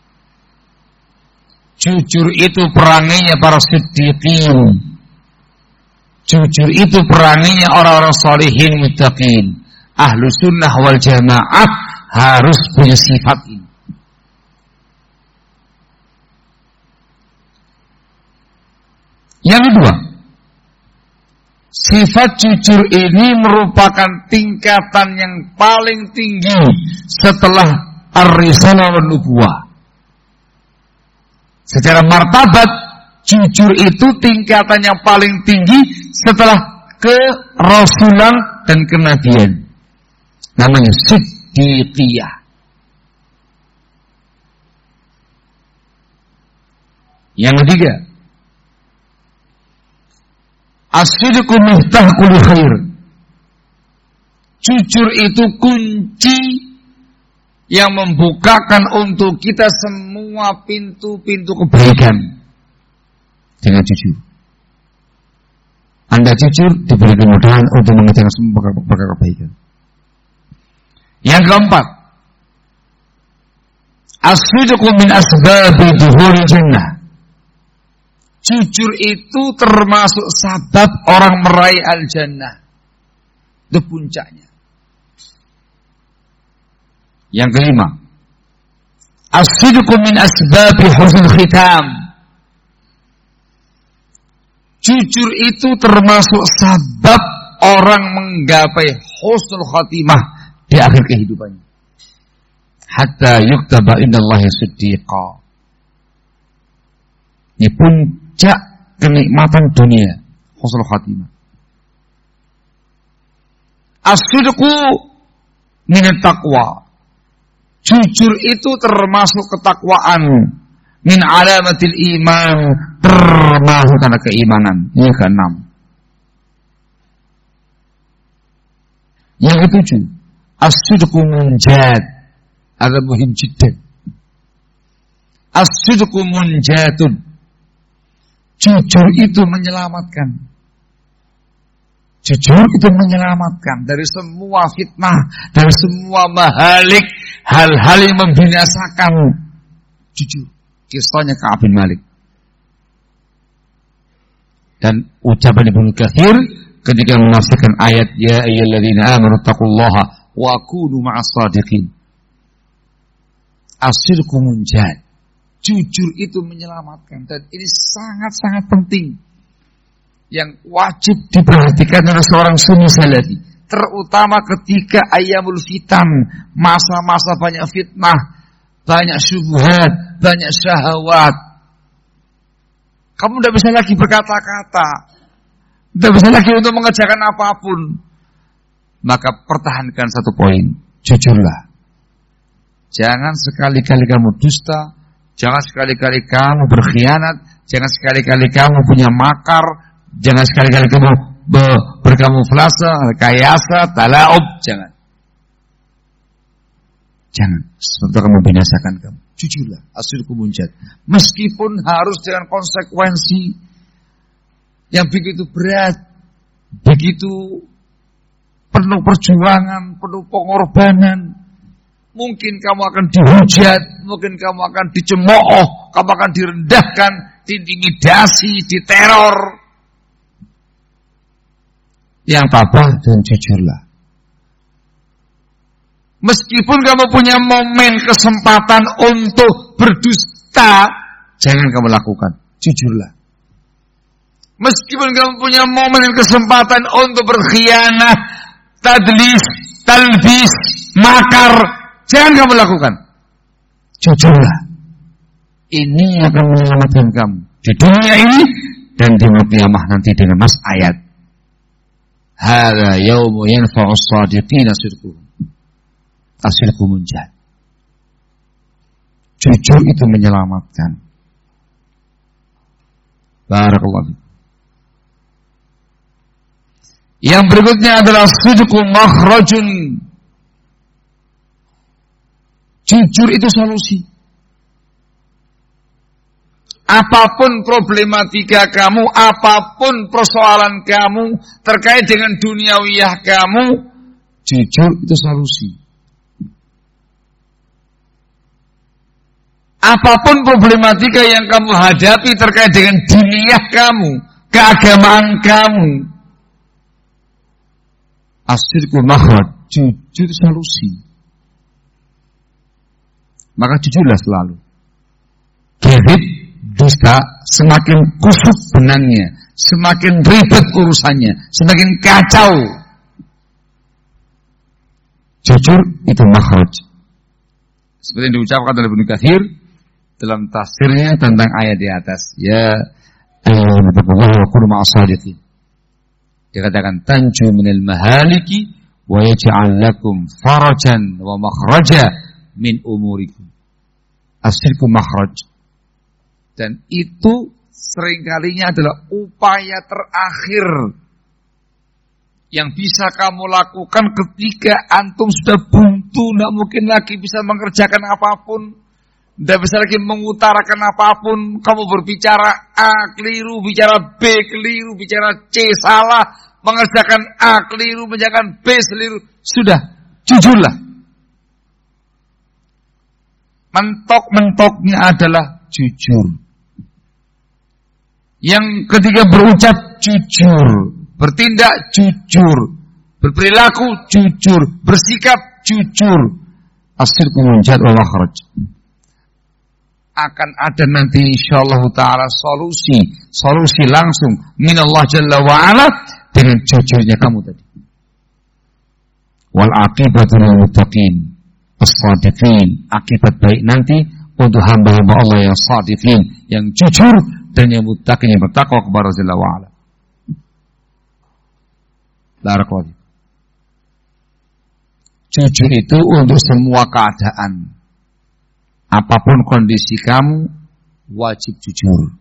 Jujur itu perangainya para siddiqin. Jujur itu perangainya orang-orang salihin muttaqin. Ahlu sunnah wal jamaah harus punya sifat ini. Yang kedua, sifat jujur ini merupakan tingkatan yang paling tinggi setelah ar-risalah wan nubuwah. Secara martabat, jujur itu tingkatan yang paling tinggi setelah kerasulan dan kenabian. Namanya siddiqiyah. Yang ketiga, as-sidqu miftah kulli khair. Jujur itu kunci yang membukakan untuk kita semua pintu-pintu kebaikan. Dengan jujur, Anda jujur diberi kemudahan untuk mengerjakan semua perkara kebaikan. Yang keempat, as-sidqu min asbabi dukhulil jannah. Jujur itu termasuk sabab orang meraih al-jannah. Itu puncaknya. Yang kelima, as-sidqu min asbabi husnul khitam. Jujur itu termasuk sabab orang menggapai husnul khatimah di akhir kehidupannya. Hatta yuktaba indallahi siddiqa. Ini puncak kenikmatan dunia, husnul khatimah. As-sidqu minat taqwa. Jujur itu termasuk ketakwaan. Min alamatil iman, termasuk tanda keimanan. Ini yang keenam. Yang ketujuh, as-sidqu munjad. Ada muhim jiddan. As-sidqu munjatun. Jujur itu menyelamatkan. Jujur itu menyelamatkan dari semua fitnah, dari semua mahalik, hal-hal yang membinasakan. Jujur. Kisahnya Ka'ab bin Malik. Dan ucapan Ibnu Katsir ketika menafsirkan ayat ya ayyuhalladzina amanu taqullaha wa kunu ma'as shadiqin. As-sidqu munjad. Jujur itu menyelamatkan, dan ini sangat-sangat penting yang wajib diperhatikan oleh seorang sunni salafi, terutama ketika ayyamul fitan, masa-masa banyak fitnah, banyak syubhat, banyak syahwat. Kamu tidak bisa lagi berkata-kata, tidak bisa lagi untuk mengerjakan apapun. Maka pertahankan satu poin, jujurlah. Jangan sekali-kali kamu dusta, jangan sekali-kali kamu berkhianat, jangan sekali-kali kamu punya makar, jangan sekali-kali kamu berkamuflase, rekayasa, talaub, jangan. Jangan, sebab kamu binasakan kamu. Jujurlah, as-sidqu munjad. Meskipun harus dengan konsekuensi yang begitu berat, begitu penuh perjuangan, penuh pengorbanan. Mungkin kamu akan dihujat, mungkin kamu akan dicemooh, kamu akan direndahkan, diintimidasi, diteror. Yang tabah dan jujurlah. Meskipun kamu punya momen kesempatan untuk berdusta, jangan kamu lakukan. Jujurlah. Meskipun kamu punya momen kesempatan untuk berkhianat, tadlis, talbis, makar, jangan kamu lakukan. Jujurlah. Ini akan menyelamatkan kamu di dunia ini dan di yaumul qiyamah nanti dengan mas ayat. Hadza yaumu yanfa'u as-shadiqina sidquhum. As-sidqu munjad. Jujur itu menyelamatkan. Barakallahu. Yang berikutnya adalah sidqu makhrajun. Jujur itu solusi. Apapun problematika kamu, apapun persoalan kamu terkait dengan duniawiyah kamu, jujur itu solusi. Apapun problematika yang kamu hadapi terkait dengan diniyah kamu, keagamaan kamu, as-sidqu makhraj, jujur solusi. Maka jujurlah selalu. Kadzib, dusta, semakin kusut benangnya, semakin ribet urusannya, semakin kacau. Jujur itu makhraj. Seperti yang diucapkan oleh Ibnu Katsir dalam tafsirnya tentang ayat di atas. Ya ayyuhallazina amanu wa kunu ma'as shadiqin. Dikatakan tanju minal mahaliki wa yaj'al lakum farajan wa makhraja min umurikum. Asyirku makhraj. Dan itu seringkalinya adalah upaya terakhir yang bisa kamu lakukan ketika antum sudah buntu, tidak mungkin lagi bisa mengerjakan apapun, tidak bisa lagi mengutarakan apapun. Kamu berbicara A keliru, bicara B keliru, bicara C salah, mengerjakan A keliru, mengerjakan B keliru. Sudah, jujurlah. Mentok-mentoknya adalah jujur. Yang ketiga berucap jujur, bertindak jujur, berperilaku jujur, bersikap jujur. As-sidqu munjat wa makhraj. Akan ada nanti insyaallah taala solusi, solusi langsung minallah jalla wa ala dengan jujurnya kamu tadi. Wal aqibatu lil muttaqin as-shadiqin. Akibat baik nanti untuk hamba-hamba Allah yang shadiqin, yang jujur dan yang muttaqin, yang bertakwa kepada Allah wa ala. Barakallahu. Jujur itu untuk semua keadaan. Apapun kondisi kamu, wajib jujur.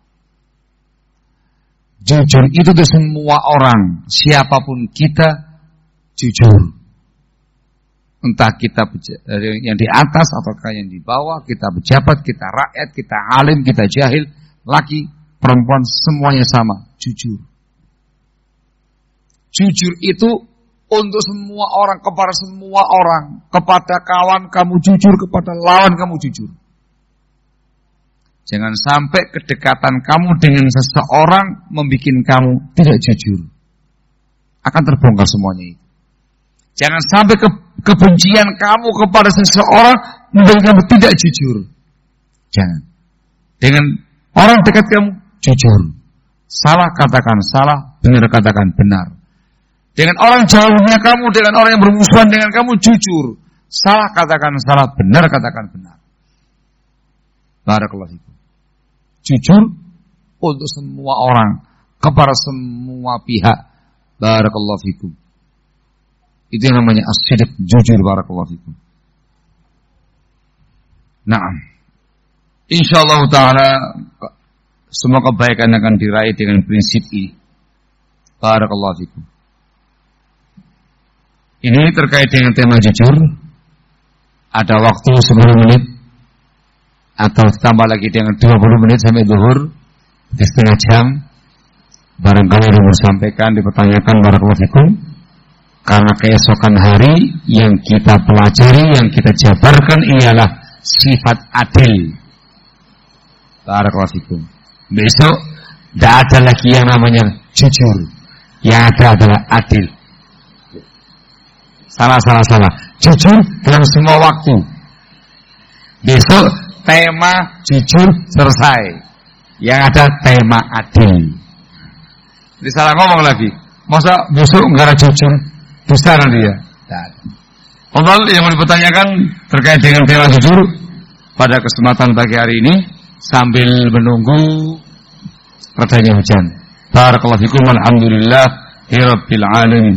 Jujur itu untuk semua orang, siapapun kita, jujur. Entah kita yang di atas ataukah yang di bawah, kita pejabat, kita rakyat, kita alim, kita jahil, laki, perempuan, semuanya sama, jujur. Jujur itu untuk semua orang, kepada semua orang. Kepada kawan kamu jujur, kepada lawan kamu jujur. Jangan sampai kedekatan kamu dengan seseorang membuat kamu tidak jujur. Akan terbongkar semuanya itu. Jangan sampai ke, kebencian kamu kepada seseorang membuat kamu tidak jujur. Jangan. Dengan orang dekat kamu jujur. Salah katakan salah, benar katakan benar. Dengan orang jauhnya kamu, dengan orang yang bermusuhan dengan kamu, jujur. Salah katakan salah, benar katakan benar. Barakallahu fikum. Jujur untuk semua orang, kepada semua pihak. Barakallahu fikum. Itu yang namanya as-sidq, jujur. Barakallahu fikum. Naam. Insyaallah ta'ala semua kebaikan akan diraih dengan prinsip ini. Barakallahu fikum. Ini terkait dengan tema jujur. Ada waktu sepuluh menit atau tambah lagi dengan dua puluh menit sampai zuhur, di setengah jam. Barangkali yang disampaikan, dipertanyakan, barakallahu fikum. Karena keesokan hari yang kita pelajari, yang kita jabarkan ialah sifat adil. Barakallahu fikum. Besok tidak ada lagi yang namanya jujur. Yang ada adalah adil. Salah, salah, salah. Jujur dalam semua waktu. Besok tema jujur selesai. Yang ada tema adil. Jadi salah ngomong lagi. Masa besok enggak ada jujur? Dosa nanti ya. Allah yang mau dipertanyakan terkait dengan tema jujur pada kesempatan pagi hari ini sambil menunggu redanya hujan. Barakallahu fikum, alhamdulillah rabbil alamin.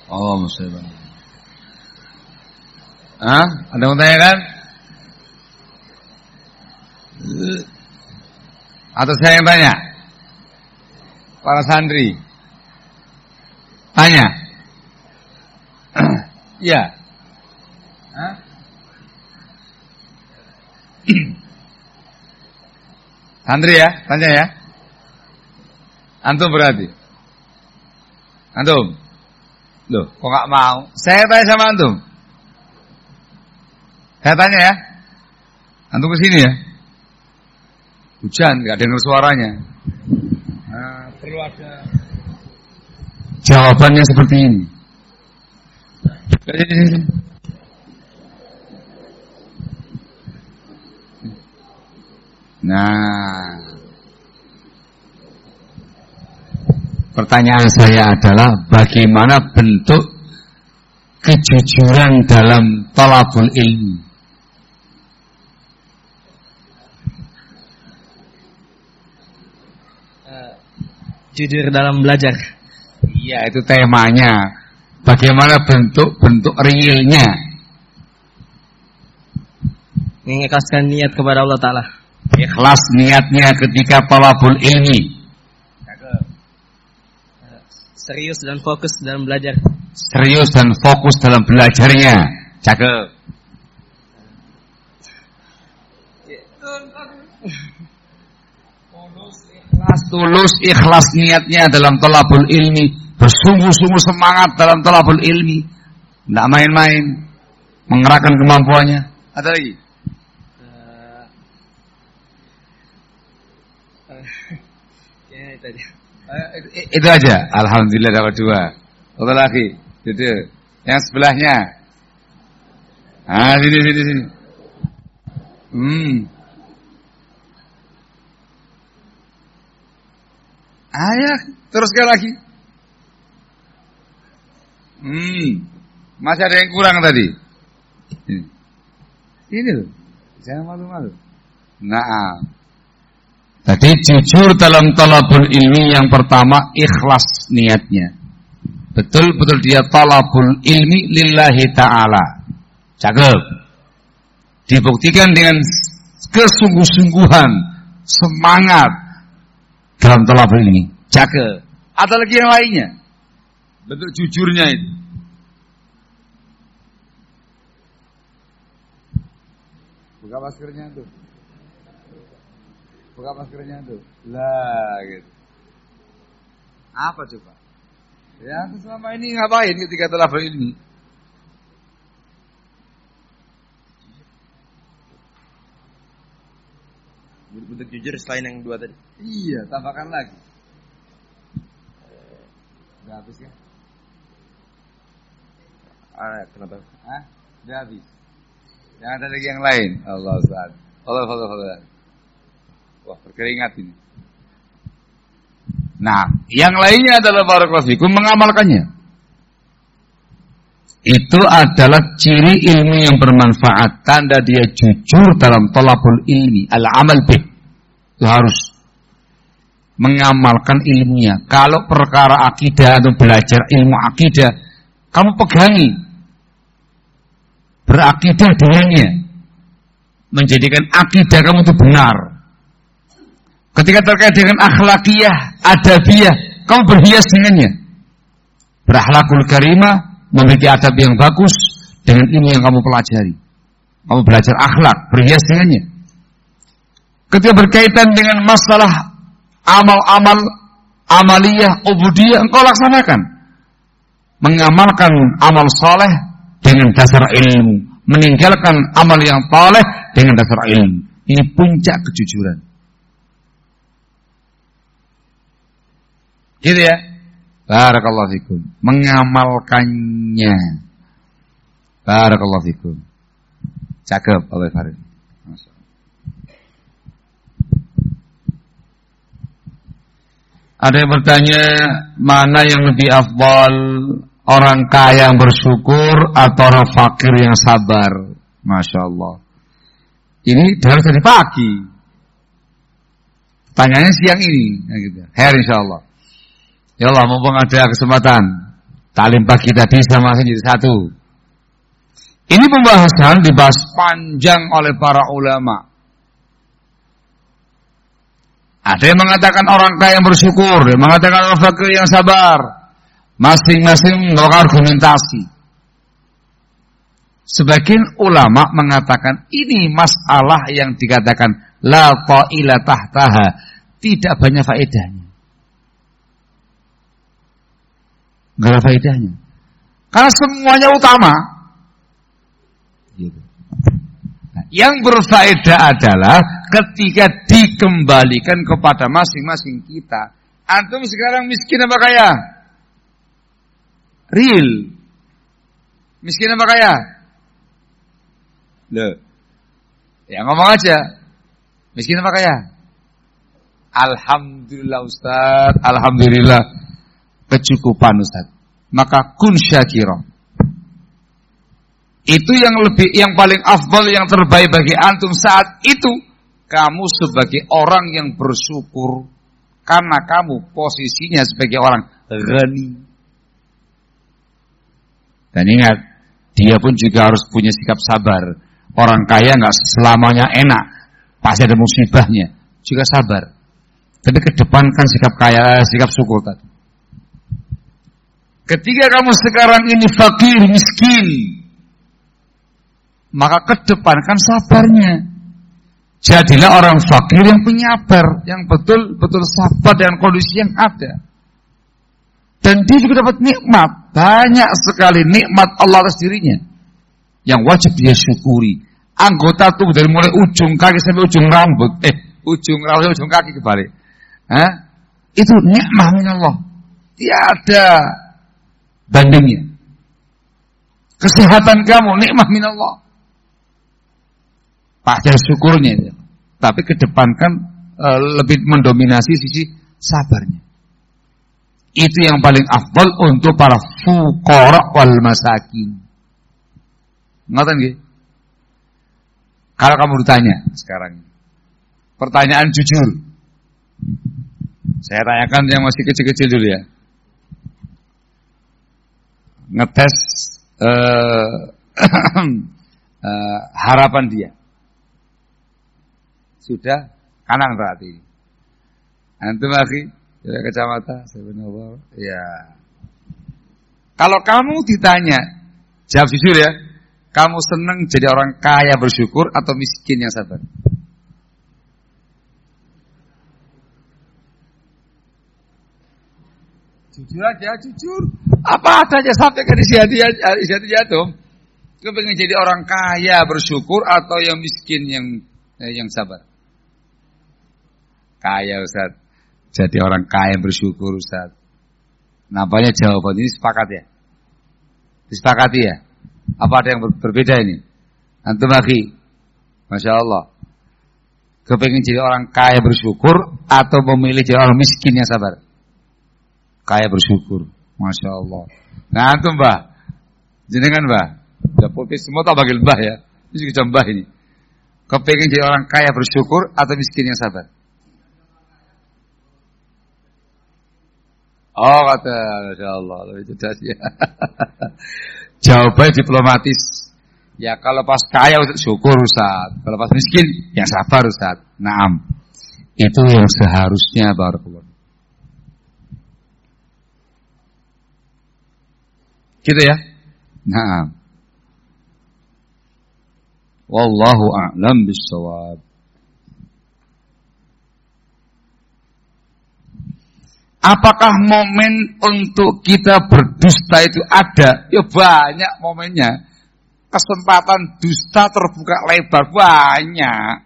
Oh, musibah. Hah? Ada yang tanya kan? Atau saya yang tanya? Para santri. Tanya. Iya. Hah? Santri ya, tanya ya. Antum berarti. Antum. Loh, kok gak mau? Saya tanya sama antum. Saya tanya ya. Antum kesini ya. Hujan, gak dengar suaranya. Nah, perlu ada jawabannya seperti ini. Nah, pertanyaan saya adalah bagaimana bentuk kejujuran dalam thalabul ilmi? Uh, jujur dalam belajar. Iya, itu temanya. Bagaimana bentuk-bentuk realnya? Mengikhlaskan niat kepada Allah Ta'ala. Ikhlas niatnya ketika thalabul ilmi. Serius dan fokus dalam belajar. Serius dan fokus dalam belajarnya. Cakep. Ikhlas, tulus, ikhlas niatnya dalam thalabul ilmi. Bersungguh-sungguh semangat dalam thalabul ilmi. Tidak main-main. Mengerahkan kemampuannya. Ada lagi? Itu aja. Alhamdulillah dapat dua. Satu lagi. Itu. Yang sebelahnya. Ah, sini sini sini. Hmm. Ah ya, terus sekali lagi. Hmm. Masih ada yang kurang tadi. Ini. Ini loh. Jangan malu-malu. Nah. Jadi jujur dalam thalabul ilmi yang pertama ikhlas niatnya. Betul-betul dia thalabul ilmi lillahi ta'ala. Cakep. Dibuktikan dengan kesungguh-sungguhan, semangat dalam thalabul ilmi. Cakep. Ada lagi yang lainnya. Bentuk jujurnya itu. Buka maskernya tuh. Buka maskernya tuh. Lah gitu. Apa coba? Ya selama ini ngapain ketika thalabul ilmi? Bentuk jujur selain yang dua tadi. Iya, tambahkan lagi. Udah habis ya? Ah, kenapa? Hah? Udah habis. Yang ada lagi yang lain. Allah Ustaz. Allah Allah Allah. Wah, berkeringat ini. Nah, yang lainnya adalah barakallahu fikum mengamalkannya. Itu adalah ciri ilmu yang bermanfaat, tanda dia jujur dalam thalabul ilmi, al-amal bih. Itu harus mengamalkan ilmunya. Kalau perkara akidah atau belajar ilmu akidah, kamu pegangi. Berakidah dengannya. Menjadikan akidah kamu itu benar. Ketika terkait dengan akhlakiyah, adabiyah, kamu berhias dengannya. Berakhlakul karimah, memiliki adab yang bagus dengan ilmu yang kamu pelajari. Kamu belajar akhlak, berhias dengannya. Ketika berkaitan dengan masalah amal-amal, amaliyah, ubudiyah, engkau laksanakan. Mengamalkan amal saleh dengan dasar ilmu. Meninggalkan amal yang saleh dengan dasar ilmu. Ini puncak kejujuran. Gitu ya. Barakallahu fikum. Mengamalkannya. Barakallahu fikum. Cakep Pak Farid. Ada yang bertanya, mana yang lebih afdal, orang kaya yang bersyukur atau orang fakir yang sabar? Masya Allah. Ini harus dari pagi. Tanyanya siang ini. Nah, gitu. Her insya Allah. Ya Allah, mumpung ada kesempatan Taklim pagi tadi sama jadi satu. Ini pembahasan dibahas panjang oleh para ulama. Ada yang mengatakan orang kaya yang bersyukur, ada yang mengatakan orang fakir yang sabar. Masing-masing melakukan argumentasi. Sebagian ulama mengatakan ini masalah yang dikatakan la ta'ila tahtaha, tidak banyak faedahnya. Enggak ada faedahnya. Karena semuanya utama. Gitu. Nah, yang berfaedah adalah ketika dikembalikan kepada masing-masing kita. Antum sekarang miskin apa kaya? Real. Miskin apa kaya? Loh. Ya ngomong aja. Miskin apa kaya? Alhamdulillah Ustaz, alhamdulillah. Kecukupan Ustaz. Maka kun syakira. Itu yang lebih, yang paling afdal, yang terbaik bagi antum saat itu. Kamu sebagai orang yang bersyukur. Karena kamu posisinya sebagai orang ghani. Dan ingat, dia pun juga harus punya sikap sabar. Orang kaya nggak selamanya enak. Pasti ada musibahnya. Juga sabar. Tapi kedepankan sikap kaya, sikap syukur tadi. Ketika kamu sekarang ini fakir, miskin, maka kedepankan sabarnya. Jadilah orang fakir yang penyabar, yang betul-betul sabar dengan kondisi yang ada. Dan dia juga dapat nikmat, banyak sekali nikmat Allah atas dirinya, yang wajib dia syukuri. Anggota tubuh dari mulai ujung kaki sampai ujung rambut, eh, ujung rambut ujung kaki kebalik. Hah? Itu nikmat minallah. Tiada bandingnya. Kesehatan kamu nikmat minallah. Pasti syukurnya ya. Tapi kedepankan e, lebih mendominasi sisi sabarnya. Itu yang paling afdal untuk para fuqara wal masakin. Ngoten nggih? Kalau kamu ditanya sekarang, pertanyaan jujur. Saya tanyakan yang masih kecil-kecil dulu ya. Ngetes uh, uh, harapan dia. Sudah kanan berarti. Antum lagi dari kacamata sebenarnya. Ya. Kalau kamu ditanya, jawab jujur ya. Kamu senang jadi orang kaya bersyukur atau miskin yang sabar? Jujur aja, jujur. Apa adanya sampaikan isi hati, isi hati jatuh. Kau pengen jadi orang kaya bersyukur atau yang miskin yang eh, yang sabar? Kaya Ustaz. Jadi orang kaya bersyukur Ustaz. Nampaknya jawaban ini sepakat ya? Disepakati ya? Apa ada yang ber- berbeda ini? Antum lagi, Masya Allah. Kau pengen jadi orang kaya bersyukur atau memilih jadi orang miskin yang sabar? Kaya bersyukur, Masya Allah. Nah antum mbah, jenengan mbah, udah putih semua tak bagi mbah ya. Ini juga mbah ini. Kepengen jadi orang kaya bersyukur atau miskin yang sabar? Oh kata, Masya Allah, lebih cerdas ya. Jawabannya diplomatis. Ya kalau pas kaya syukur Ustaz, kalau pas miskin yang sabar Ustaz. Naam. Itu yang seharusnya barakallahu. Gitu ya. Nah. Wallahu a'lam bissawab. Apakah momen untuk kita berdusta itu ada? Ya banyak momennya. Kesempatan dusta terbuka lebar banyak.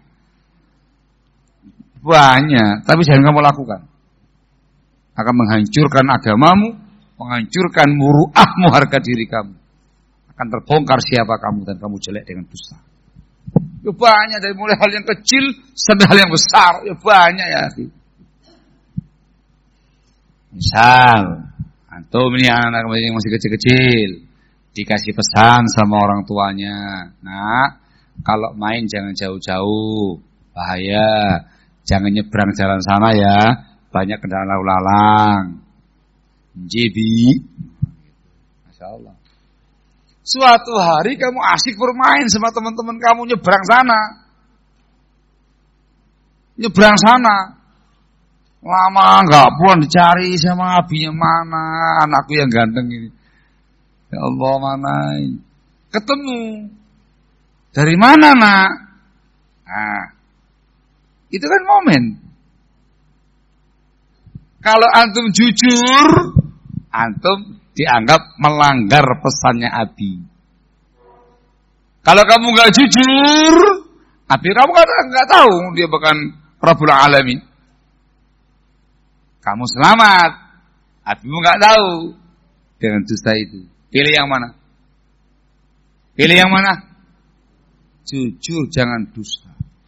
Banyak, tapi jangan kamu lakukan. Akan menghancurkan agamamu, menghancurkan muruahmu, harga diri kamu. Akan terbongkar siapa kamu dan kamu jelek dengan dusta. Ya banyak, dari mulai hal yang kecil sampai hal yang besar. Ya banyak ya. Misal, antum ini anak-anak yang masih kecil-kecil, dikasih pesan sama orang tuanya. Nah, kalau main jangan jauh-jauh, bahaya. Jangan nyebrang jalan sana ya, banyak kendaraan lalu lalang. Jibi. Masya Allah. Suatu hari kamu asik bermain sama teman-teman kamu nyebrang sana. Nyebrang sana. Lama enggak pulang dicari sama abinya mana, anakku yang ganteng ini. Ya Allah, mana ini? Ketemu. Dari mana, Nak? Nah, itu kan momen. Kalau antum jujur, antum dianggap melanggar pesannya Abi. Kalau kamu nggak jujur, Abi kamu kan nggak tahu dia bukan Rabbul Alamin. Kamu selamat, Abimu nggak tahu dengan dusta itu. Pilih yang mana? Pilih yang mana? Jujur, jangan dusta.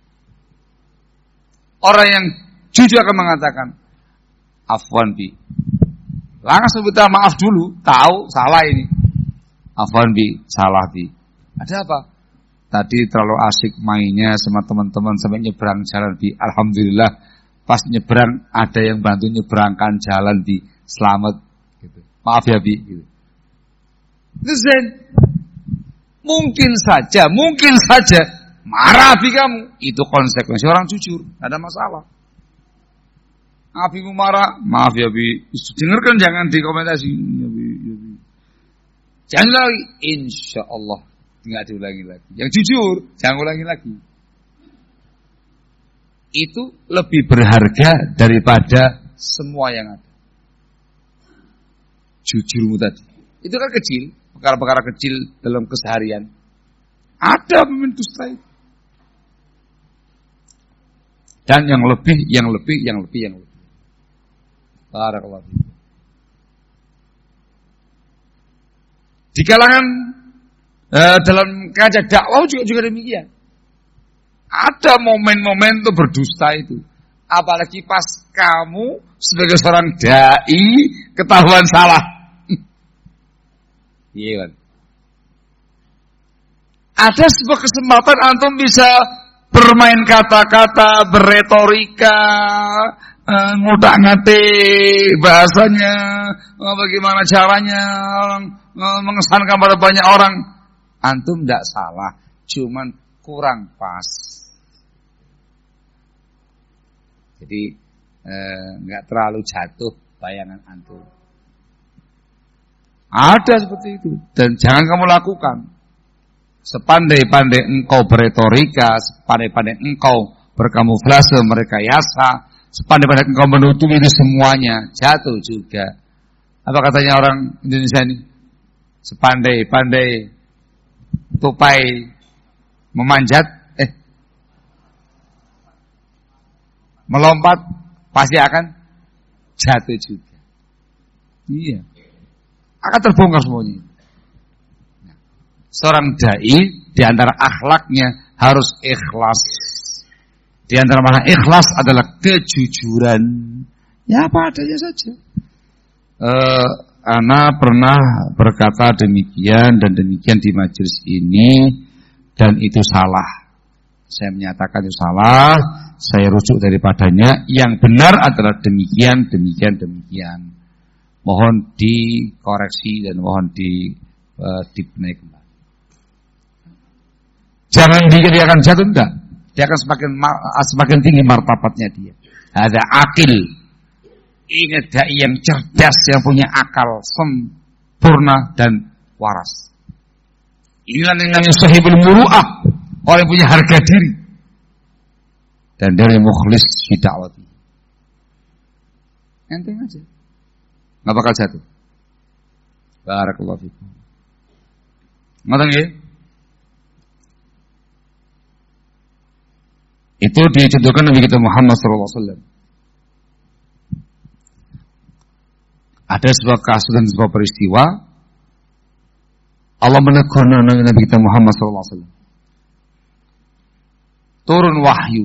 Orang yang jujur akan mengatakan, Afwan bi. Langsung minta maaf dulu, tahu salah ini. Afwan bi, salah bi. Ada apa? Tadi terlalu asik mainnya sama teman-teman sampai nyebrang jalan bi. Alhamdulillah pas nyebrang ada yang bantu nyebrangkan jalan bi. Selamat gitu. Maaf ya bi gitu. Itu Zen. Mungkin saja, mungkin saja marah bi kamu. Itu konsekuensi orang jujur, ada masalah. Abimu marah, maaf ya bi, dengarkan jangan dikomentasi. Ya bi, ya bi. Jangan lagi, insya Allah nggak diulangi lagi. Yang jujur, jangan ulangi lagi. Itu lebih berharga daripada semua yang ada. Jujurmu tadi, itu kan kecil, perkara-perkara kecil dalam keseharian. Ada pemimpin dusta itu. Dan yang lebih, yang lebih, yang lebih, yang lebih. Barakallahu fiik. Di kalangan eh, dalam kancah dakwah juga juga demikian. Ada momen-momen itu berdusta itu. Apalagi pas kamu sebagai seorang dai ketahuan salah. Iya kan? Ada sebuah kesempatan antum bisa bermain kata-kata, berretorika, Uh, ngutak-ngatik bahasanya, uh, bagaimana caranya uh, mengesankan pada banyak orang. Antum tidak salah, cuman kurang pas. Jadi nggak uh, terlalu jatuh bayangan antum. Ada seperti itu dan jangan kamu lakukan. Sepandai-pandai engkau berretorika, sepandai-pandai engkau berkamuflase, merekayasa, sepandai-pandai engkau menutupi itu semuanya, jatuh juga. Apa katanya orang Indonesia ini? Sepandai-pandai tupai memanjat, eh, melompat, pasti akan jatuh juga. Iya, akan terbongkar semuanya. Nah, seorang dai di antara akhlaknya harus ikhlas. Di antara makna ikhlas adalah kejujuran. Ya apa adanya saja. Uh, Ana pernah berkata demikian dan demikian di majelis ini dan itu salah. Saya menyatakan itu salah. Saya rujuk daripadanya. Yang benar adalah demikian, demikian, demikian. Mohon dikoreksi dan mohon di uh, dibenahi kembali. Jangan dikatakan jatuh, enggak. Dia akan semakin semakin tinggi martabatnya dia. Ada akil. Ingat dai yang cerdas, yang punya akal sempurna dan waras. Inilah yang namanya sahibul muru'ah, orang yang punya harga diri. Dan dia mukhlis fi da'wati. Enteng aja. Enggak bakal jatuh. Barakallahu fikum. Ngoten nggih? Itu dicontohkan Nabi kita Muhammad sallallahu alaihi wasallam. Ada sebuah kasus dan sebuah peristiwa Allah menegur Nabi kita Muhammad sallallahu alaihi wasallam. Turun wahyu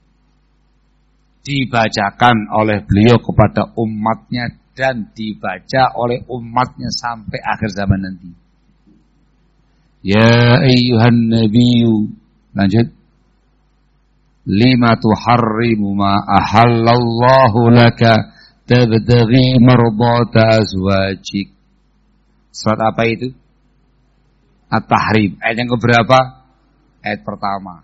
dibacakan oleh beliau kepada umatnya dan dibaca oleh umatnya sampai akhir zaman nanti. Ya ayyuhan nabiyyu, lanjut. Lima tuharrimu ma ahallallahu laka tabtaghi mardata azwajik. Surat apa itu? At-Tahrim. Ayat yang keberapa? Ayat pertama.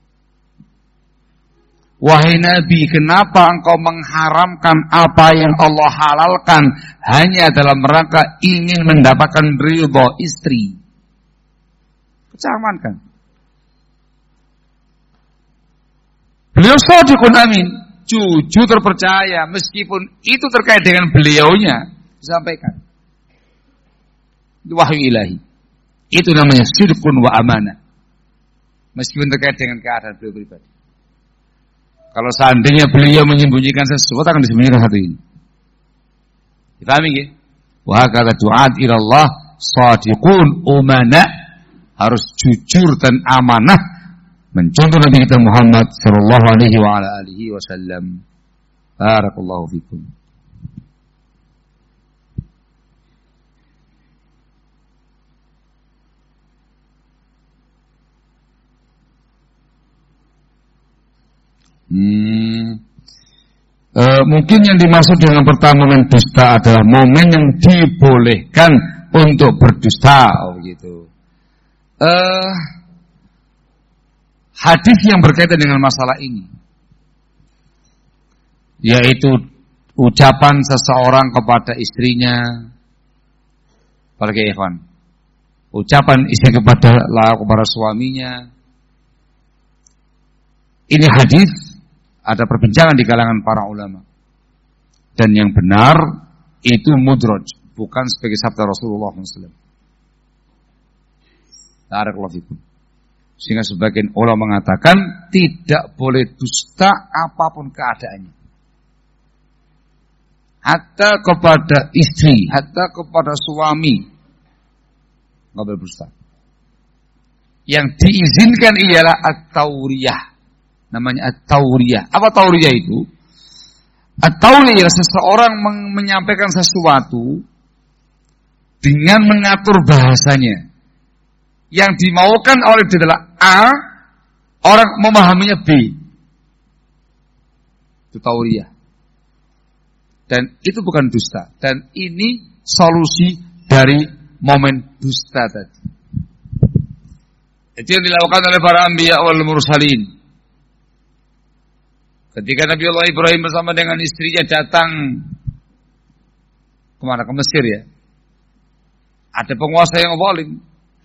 Wahai Nabi, kenapa engkau mengharamkan apa yang Allah halalkan hanya dalam rangka ingin mendapatkan ridha istri? Kecaman kan? Beliau shadiqun amin, jujur terpercaya, meskipun itu terkait dengan beliaunya, disampaikan. Wahyu ilahi. Itu namanya sidqun wa amanah. Meskipun terkait dengan keadaan beliau pribadi. Kalau seandainya beliau menyembunyikan sesuatu, akan disembunyikan satu ini. Dipahami ya? Wa kata du'at ilallah shadiqun umana, harus jujur dan amanah mencontoh Nabi kita Muhammad sallallahu alaihi wa ala alihi wasallam. Barakallahu fikum. Hmm. E, mungkin yang dimaksud dengan pertama momen dusta adalah momen yang dibolehkan untuk berdusta, oh gitu. E, hadis yang berkaitan dengan masalah ini, yaitu ucapan seseorang kepada istrinya, apalagi ikhwan, ucapan istri kepada kepada suaminya. Ini hadis. Ada perbincangan di kalangan para ulama. Dan yang benar itu mudraj, bukan sebagai sabda Rasulullah shallallahu alaihi wasallam. Barakallahu fikum. Sehingga sebagian ulama mengatakan tidak boleh dusta apapun keadaannya. Hatta kepada istri, hatta kepada suami, nggak boleh dusta. Yang diizinkan ialah at-tauriyah. Namanya at-tauriyah. Apa tauriyah itu? At-tauriyah ialah seseorang men- menyampaikan sesuatu dengan mengatur bahasanya. Yang dimaukan oleh dia adalah A, orang memahaminya B. Itu tauriyah. Dan itu bukan dusta. Dan ini solusi dari momen dusta tadi. Itu yang dilakukan oleh para anbiya wal mursalin. Ketika Nabi Allah Ibrahim bersama dengan istrinya datang kemana? Ke Mesir ya. Ada penguasa yang zalim.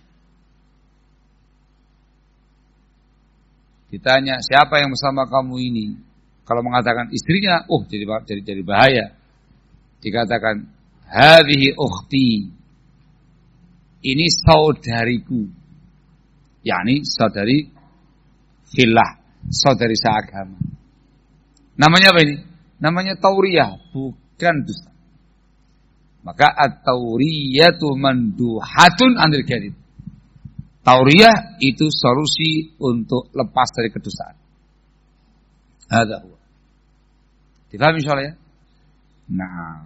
Ditanya, siapa yang bersama kamu ini? Kalau mengatakan istrinya, oh jadi jadi jadi bahaya. Dikatakan, hadhihi ukhti. Ini saudariku. yakni saudari fillah, saudari seagama. Namanya apa ini? Namanya tauriyah, bukan dusta. Maka at-tauriyatu manduhatun anil kadhib. Tauriyah itu solusi untuk lepas dari kedustaan. Hadza huwa. Difahami insyaallah ya? Nah.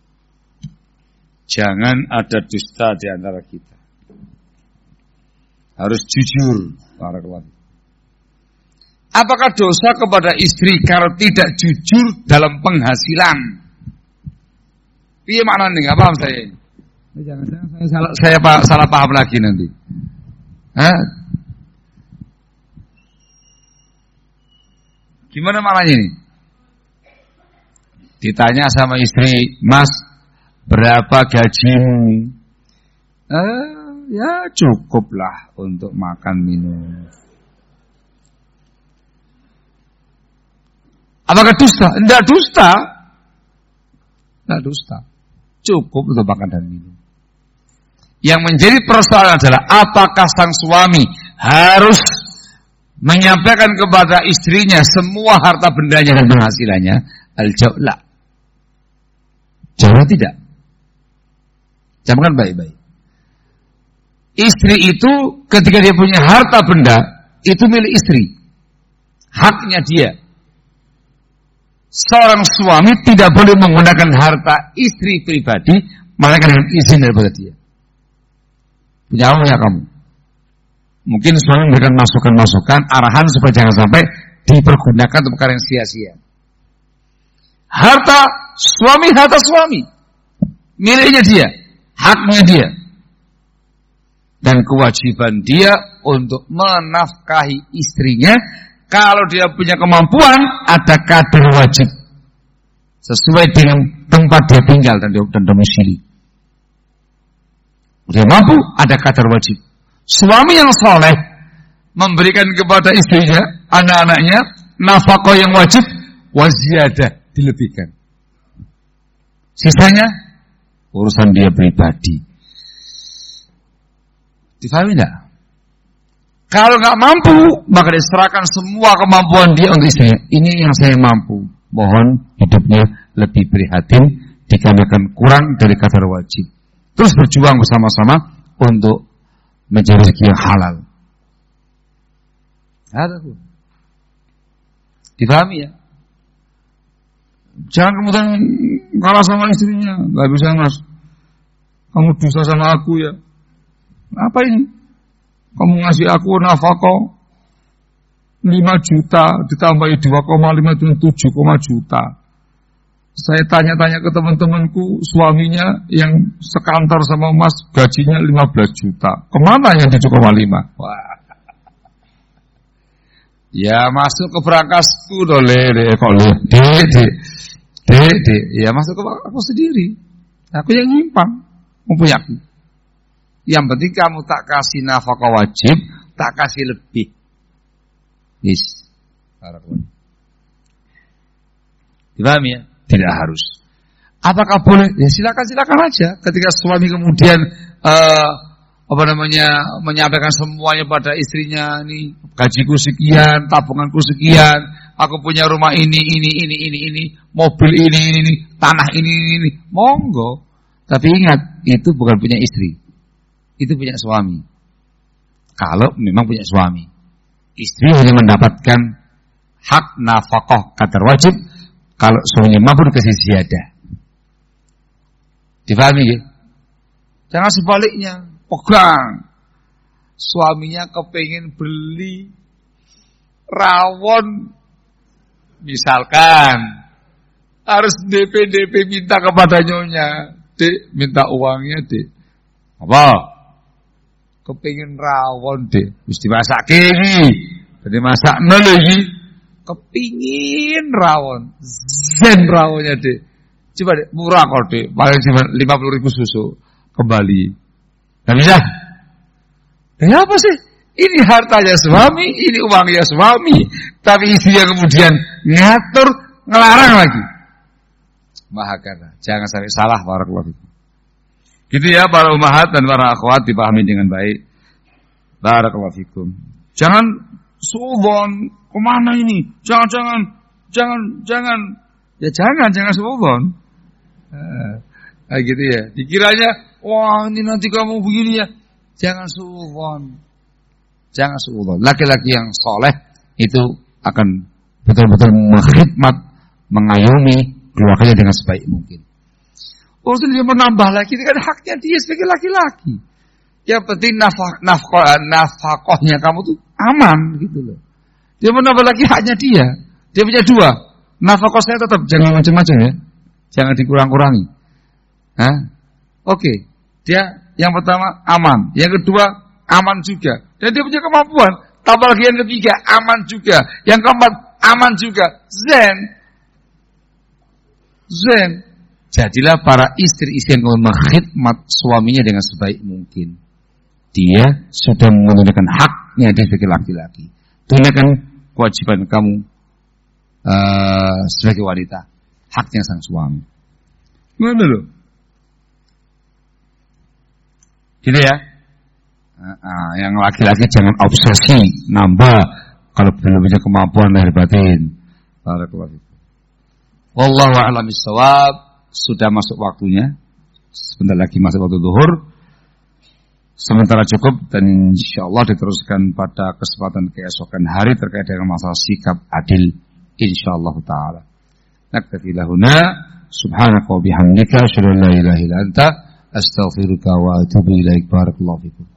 Jangan ada dusta di antara kita. Harus jujur. Barakallahu. Apakah dosa kepada istri kalau tidak jujur dalam penghasilan? Iya maknanya nggak paham saya. Jangan-jangan saya salah, saya salah paham lagi nanti. Hah? Gimana maknanya ini? Ditanya sama istri, Mas, berapa gajimu? Eh, ya cukuplah untuk makan minum. Apakah dusta? Tidak dusta. Tidak dusta. Cukup untuk makan dan minum. Yang menjadi persoalan adalah apakah sang suami harus menyampaikan kepada istrinya semua harta bendanya dan penghasilannya? Al-jawab la. Jawab tidak. Camkan baik-baik. Istri itu ketika dia punya harta benda, itu milik istri. Haknya dia. Seorang suami tidak boleh menggunakan harta istri pribadi melainkan dengan izin daripada dia. Punya apa ya kamu? Mungkin suami memberikan masukan-masukan, arahan supaya jangan sampai dipergunakan untuk perkara yang sia-sia. Harta suami, harta suami, miliknya dia, haknya dia. dan kewajiban dia untuk menafkahi istrinya. Kalau dia punya kemampuan, ada kadar wajib sesuai dengan tempat dia tinggal dan, dan domisili. Dia mampu, ada kadar wajib. Suami yang soleh memberikan kepada istrinya, anak-anaknya nafkah yang wajib, waziyadah, dilebihkan. Sisanya urusan dia pribadi. Difahami tidak? Kalau nggak mampu, maka diserahkan semua kemampuan dia untuk istrinya. Ini yang saya mampu. Mohon hidupnya lebih prihatin dikarenakan kurang dari kadar wajib. Terus berjuang bersama-sama untuk mencari rezeki yang halal. Ada tuh. Difahami ya? Jangan kemudian kalah sama istrinya. Gak bisa mas. Kamu dosa sama aku ya. Apa ini? Kamu ngasih aku nafkah lima juta ditambahi dua koma lima itu tujuh juta. Saya tanya-tanya ke teman-temanku, suaminya yang sekantor sama mas gajinya lima belas juta. Kemana yang tujuh koma lima? Wah. Ya masuk ke berangkasku dole, dek, kok dek, dek, dek, dek, ya masuk ke aku sendiri. Aku yang nyimpang, mempunyai aku. Yang penting kamu tak kasih nafkah wajib, tak kasih lebih. Yes. Dipahami ya? Tidak harus. Apakah boleh? Ya silakan silakan aja. Ketika suami kemudian uh, apa namanya menyampaikan semuanya pada istrinya, ini gajiku sekian, tabunganku sekian, aku punya rumah ini, ini, ini, ini, ini, mobil ini, ini, ini, tanah ini, ini, ini, monggo. Tapi ingat, itu bukan punya istri. Itu punya suami. Kalau memang punya suami, istri hanya mendapatkan hak nafkah kadar wajib. Kalau suaminya mampu dikasih ziyadah. Difahami ya? Jangan sebaliknya, pegang. Suaminya kepingin beli rawon, misalkan harus D P D P minta kepada nyonya, Dek, minta uangnya, Dek. Apa? Kepingin rawon, Dek. Wis dimasak iki. Jadi masak nol iki. Kepingin rawon. Zen rawonnya, Dek. Coba Dek, murah kok, Dek. Paling cuma lima puluh ribu susu kembali. Enggak bisa. Ya apa sih? Ini hartanya suami, ini uangnya suami. Tapi istrinya kemudian ngatur, ngelarang lagi. Mahakana. Jangan sampai salah, barakallahu fikum. Gitu ya para ummahat dan para akhwat, dipahami dengan baik. Barakallahu fikum. Jangan suudzon, kemana ini? Jangan, jangan, jangan, jangan. Ya jangan, jangan suudzon. Nah, gitu ya. Dikiranya, wah ini nanti kamu begini ya. Jangan suudzon. Jangan suudzon. Laki-laki yang soleh itu akan betul-betul mengkhidmat, mengayomi keluarganya dengan sebaik mungkin. Urusan dia menambah lagi, itu kan haknya dia sebagai laki-laki. Yang penting nafkah, nafkah, nafkahnya kamu tuh aman gitu loh. Dia menambah lagi haknya dia. Dia punya dua. Nafkah saya tetap jangan macam-macam ya. Jangan dikurang-kurangi. Hah? Oke. Okay. Dia yang pertama aman, yang kedua aman juga. Dan dia punya kemampuan. Tambah lagi yang ketiga aman juga. Yang keempat aman juga. Zen. Zen. Jadilah para istri-istri yang mengkhidmat suaminya dengan sebaik mungkin. Dia sudah menggunakan haknya dia sebagai laki-laki. Tunaikan kewajiban kamu uh, sebagai wanita. Haknya sang suami. Gimana loh? Gitu ya. Nah, nah, yang laki-laki jangan obsesi nambah kalau belum punya kemampuan lahir batin. Barakallahu. Wallahu a'lam bissawab. Sudah masuk waktunya. Sebentar lagi masuk waktu zuhur. Sementara cukup dan insyaallah diteruskan pada kesempatan keesokan hari terkait dengan masalah sikap adil insyaallah taala. Naktafi lahuna subhanaka wa bihamdika asyhadu an la ilaha illa anta astaghfiruka wa atubu ilaik. Barakallahu fikum.